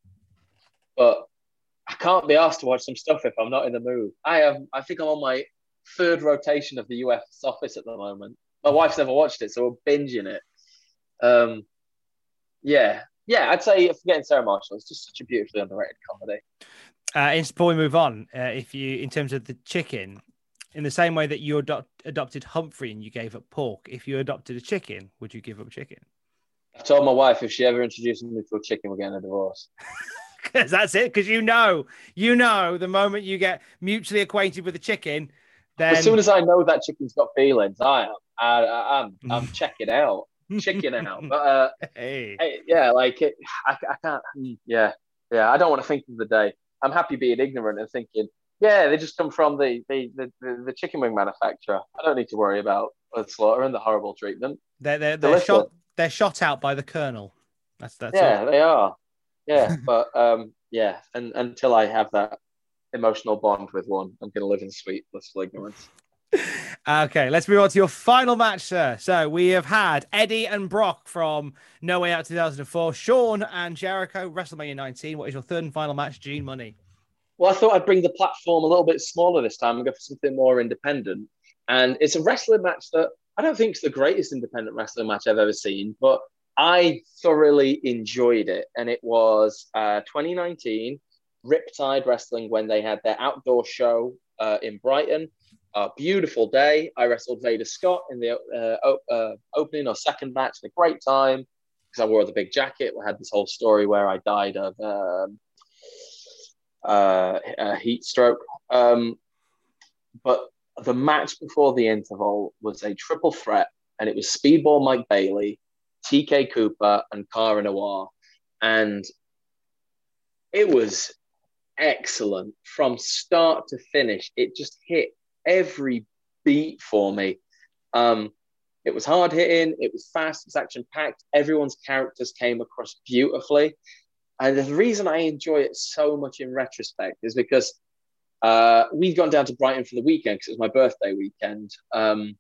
but I can't be asked to watch some stuff if I'm not in the mood. I am. I think I'm on my third rotation of the U S Office at the moment. My wife's never watched it, so we're binging it. Um, yeah. Yeah, I'd say Forgetting Sarah Marshall. It's just such a beautifully underrated comedy. Uh, before we move on, uh, if you, in terms of the chicken, in the same way that you adopt, adopted Humphrey and you gave up pork, if you adopted a chicken, would you give up chicken? I told my wife if she ever introduces me to a chicken, we're getting a divorce. Because that's it. Because you know, you know, the moment you get mutually acquainted with the chicken, then as soon as I know that chicken's got feelings, I am, I, I, I'm, I'm checking out, chicken out. But uh, hey. hey, yeah, like it, I, I can't. Yeah, yeah. I don't want to think of the day. I'm happy being ignorant and thinking, yeah, they just come from the the, the, the, the chicken wing manufacturer. I don't need to worry about the slaughter and the horrible treatment. They're they're, they're shot they're shot out by the colonel. That's that's yeah, all. They are. Yeah, but um, yeah, and until I have that emotional bond with one, I'm going to live in sweet blissful ignorance. Okay, let's move on to your final match, sir. So we have had Eddie and Brock from No Way Out two thousand four, Shawn and Jericho, WrestleMania nineteen. What is your third and final match, Gene Money? Well, I thought I'd bring the platform a little bit smaller this time and go for something more independent. And it's a wrestling match that I don't think is the greatest independent wrestling match I've ever seen, but I thoroughly enjoyed it. And it was uh, twenty nineteen Riptide Wrestling when they had their outdoor show uh, in Brighton. A beautiful day. I wrestled Vader Scott in the uh, op- uh, opening or second match. A great time because I wore the big jacket. We had this whole story where I died of um, uh, a heat stroke. Um, but the match before the interval was a triple threat, and it was Speedball Mike Bailey, T K Cooper and Cara Noir. And it was excellent from start to finish. It just hit every beat for me. Um, it was hard hitting. It was fast. It was action packed. Everyone's characters came across beautifully. And the reason I enjoy it so much in retrospect is because uh, we'd gone down to Brighton for the weekend because it was my birthday weekend. Um,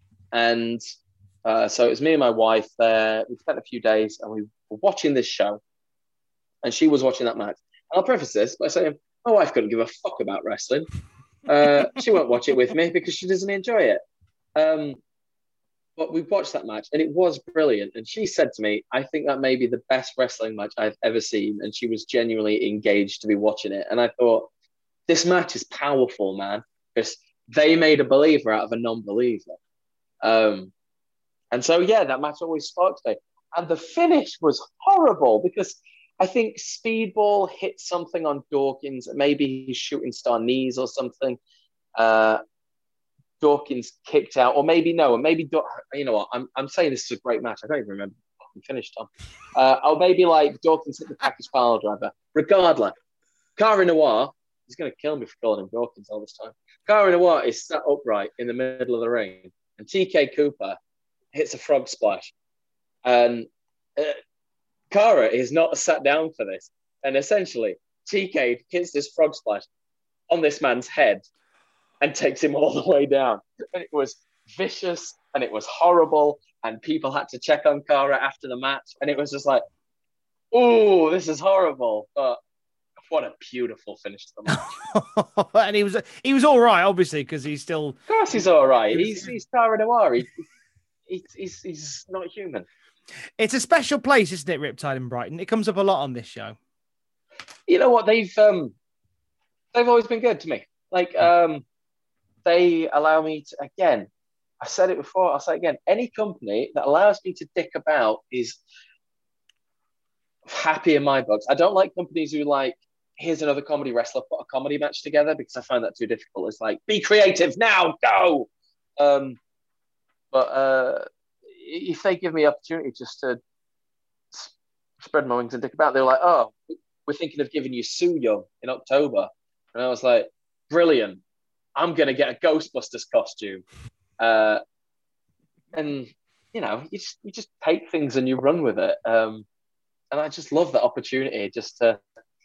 and uh, so it was me and my wife there. We spent a few days and we were watching this show. And she was watching that match. I'll preface this by saying my wife couldn't give a fuck about wrestling. Uh, she won't watch it with me because she doesn't enjoy it. Um, but we watched that match and it was brilliant. And she said to me, I think that may be the best wrestling match I've ever seen. And she was genuinely engaged to be watching it. And I thought, this match is powerful, man, because they made a believer out of a non-believer. Um, and so, yeah, that match always sparked me. And the finish was horrible because I think Speedball hit something on Dawkins. Maybe his shooting star knees or something. Uh, Dawkins kicked out, or maybe no, or maybe you know what? I'm I'm saying this is a great match. I don't even remember the fucking finish, Tom. Uh, or maybe like Dawkins hit the package pile driver. Regardless, Cara Noir, he's gonna kill me for calling him Dawkins all this time. Cara Noir is sat upright in the middle of the ring, and T K Cooper hits a frog splash, and. Uh, Cara is not sat down for this. And essentially, T K hits this frog splash on this man's head and takes him all the way down. And it was vicious and it was horrible. And people had to check on Cara after the match. And it was just like, oh, this is horrible. But what a beautiful finish to the match. And he was he was all right, obviously, because he's still... Of course he's all right. He's, he's Cara Noir. He, he, he's, he's not human. It's a special place, isn't it, Riptide in Brighton? It comes up a lot on this show. You know what? They've um, they've always been good to me. Like, um, they allow me to, again, I said it before, I'll say it again, any company that allows me to dick about is happy in my books. I don't like companies who like, here's another comedy wrestler, put a comedy match together, because I find that too difficult. It's like, be creative now, go! Um, but... uh. If they give me opportunity just to spread my wings and dick about, they're like, oh, we're thinking of giving you Su Yung in October. And I was like, brilliant. I'm going to get a Ghostbusters costume. Uh, and, you know, you just, you just take things and you run with it. Um, and I just love that opportunity just to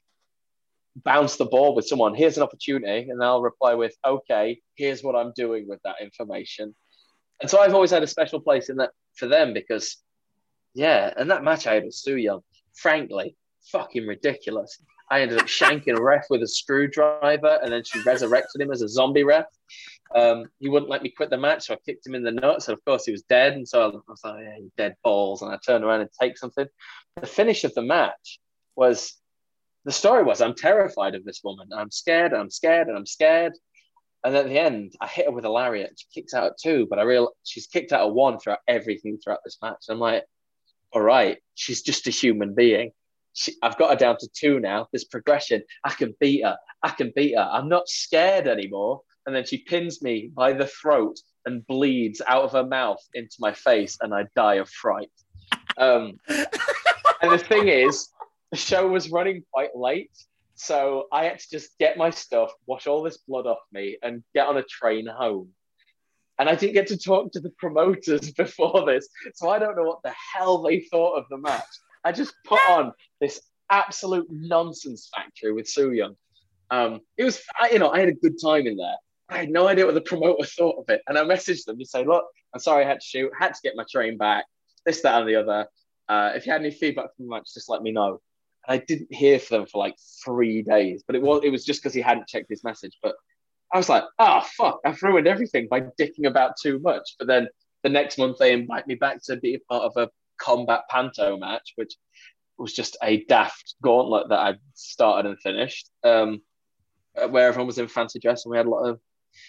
bounce the ball with someone. Here's an opportunity. And I'll reply with, okay, here's what I'm doing with that information. And so I've always had a special place in that for them because, yeah, and that match I had with Su Yung, frankly, fucking ridiculous. I ended up shanking a ref with a screwdriver and then she resurrected him as a zombie ref. Um, he wouldn't let me quit the match, so I kicked him in the nuts. And of course, he was dead. And so I was like, yeah, you dead balls. And I turned around and take something. The finish of the match was, the story was, I'm terrified of this woman. I'm scared, and I'm scared, and I'm scared. And at the end, I hit her with a lariat. And she kicks out at two, but I real she's kicked out at one throughout everything throughout this match. I'm like, all right, she's just a human being. She, I've got her down to two now. There's progression. I can beat her. I can beat her. I'm not scared anymore. And then she pins me by the throat and bleeds out of her mouth into my face, and I die of fright. Um, and the thing is, the show was running quite late. So I had to just get my stuff, wash all this blood off me, and get on a train home. And I didn't get to talk to the promoters before this, so I don't know what the hell they thought of the match. I just put on this absolute nonsense factory with Su Yung. Um, it was, I, you know, I had a good time in there. I had no idea what the promoter thought of it. And I messaged them to say, look, I'm sorry I had to shoot, had to get my train back, this, that, and the other. Uh, if you had any feedback from the match, just let me know. I didn't hear from them for like three days, but it was it was just because he hadn't checked his message. But I was like, oh, fuck, I've ruined everything by dicking about too much. But then the next month they invite me back to be a part of a combat panto match, which was just a daft gauntlet that I started and finished, um, where everyone was in fancy dress and we had a lot of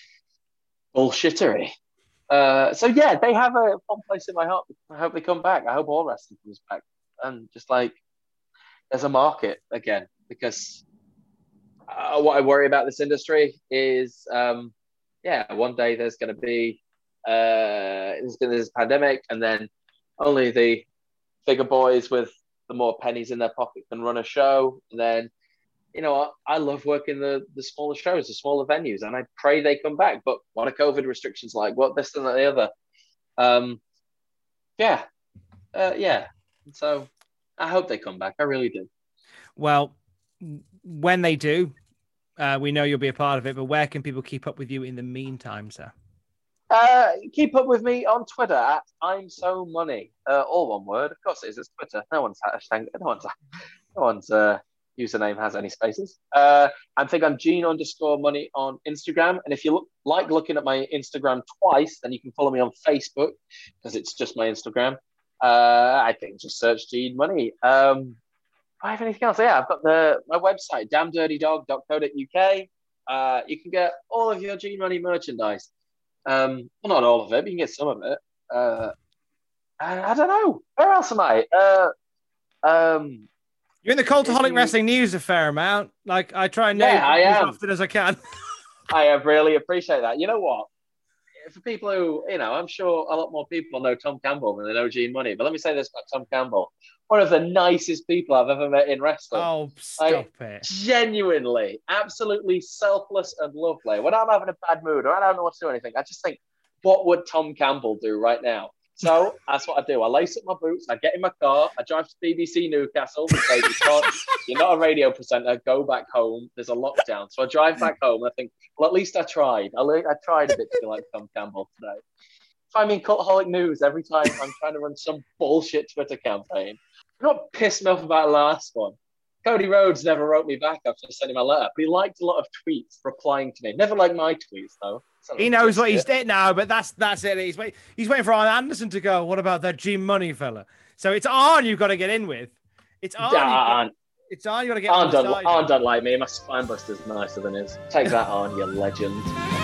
bullshittery. Uh, so, yeah, they have a fun place in my heart. I hope they come back. I hope all wrestling comes back. And just like, there's a market again, because uh, what I worry about this industry is, um, yeah, one day there's going to be uh, there's going to be this pandemic, and then only the bigger boys with the more pennies in their pocket can run a show. And then, you know, I, I love working the the smaller shows, the smaller venues, and I pray they come back. But what are COVID restrictions like? What this and that, the other? Um, yeah, uh, yeah. So I hope they come back. I really do. Well, when they do, uh, we know you'll be a part of it. But where can people keep up with you in the meantime, sir? Uh, keep up with me on Twitter at I'm So Money. Uh, all one word. Of course it is. It's Twitter. No one's hashtag. No one's. No one's uh, username has any spaces. Uh, I think I'm Gene underscore Money on Instagram. And if you look, like looking at my Instagram twice, then you can follow me on Facebook because it's just my Instagram. Uh, I think just search Gene Money. Um, I have anything else? Yeah, I've got the my website damn dirty dog dot co dot U K. Uh, you can get all of your Gene Money merchandise. Um, well, not all of it, but you can get some of it. Uh, I, I don't know. Where else am I? Uh, um, You're in the Cultaholic you... Wrestling news a fair amount. Like, I try and know yeah, it as am. often as I can. I really appreciate that. You know what? For people who, you know, I'm sure a lot more people know Tom Campbell than they know Gene Money. But let me say this about Tom Campbell. One of the nicest people I've ever met in wrestling. Oh, stop like, it. Genuinely, absolutely selfless and lovely. When I'm having a bad mood or I don't know what to do anything, I just think, what would Tom Campbell do right now? So that's what I do. I lace up my boots, I get in my car, I drive to B B C Newcastle and say, you can't, you're not a radio presenter, go back home. There's a lockdown. So I drive back home and I think, well, at least I tried. I, I tried a bit to be like Tom Campbell today. Find me in Cultaholic News every time I'm trying to run some bullshit Twitter campaign. You know what pissed me off about the last one? Cody Rhodes never wrote me back after sending my letter, but he liked a lot of tweets replying to me. Never liked my tweets, though. He knows what he's did now, but that's that's it. He's wait, he's waiting for Arn Anderson to go. What about that Gene Money fella? So it's Arn you've got to get in with. It's Arn. Arn. It's Arn you got to get. Arn don't, Arn don't like me. My spine buster's nicer than his. Take that, Arn, you legend.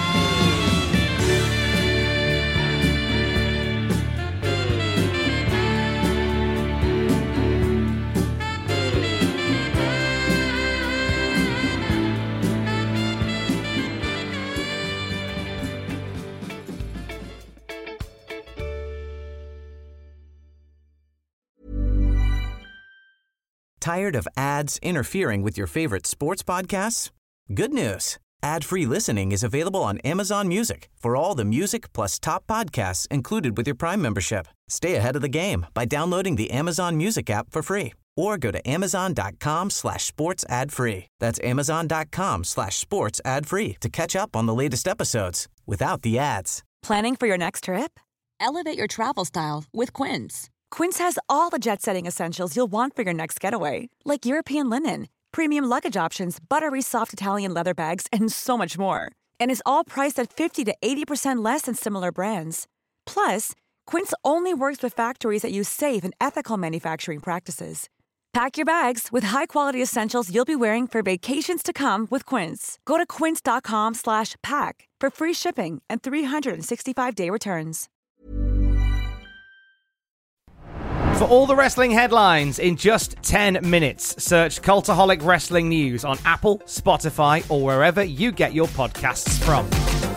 Tired of ads interfering with your favorite sports podcasts? Good news. Ad-free listening is available on Amazon Music for all the music plus top podcasts included with your Prime membership. Stay ahead of the game by downloading the Amazon Music app for free or go to amazon.com slash sports ad free. That's amazon.com slash sports ad free to catch up on the latest episodes without the ads. Planning for your next trip? Elevate your travel style with Quince. Quince has all the jet-setting essentials you'll want for your next getaway, like European linen, premium luggage options, buttery soft Italian leather bags, and so much more. And is all priced at fifty to eighty percent less than similar brands. Plus, Quince only works with factories that use safe and ethical manufacturing practices. Pack your bags with high-quality essentials you'll be wearing for vacations to come with Quince. Go to quince.com slash pack for free shipping and three sixty-five day returns. For all the wrestling headlines in just ten minutes, search Cultaholic Wrestling News on Apple, Spotify, or wherever you get your podcasts from.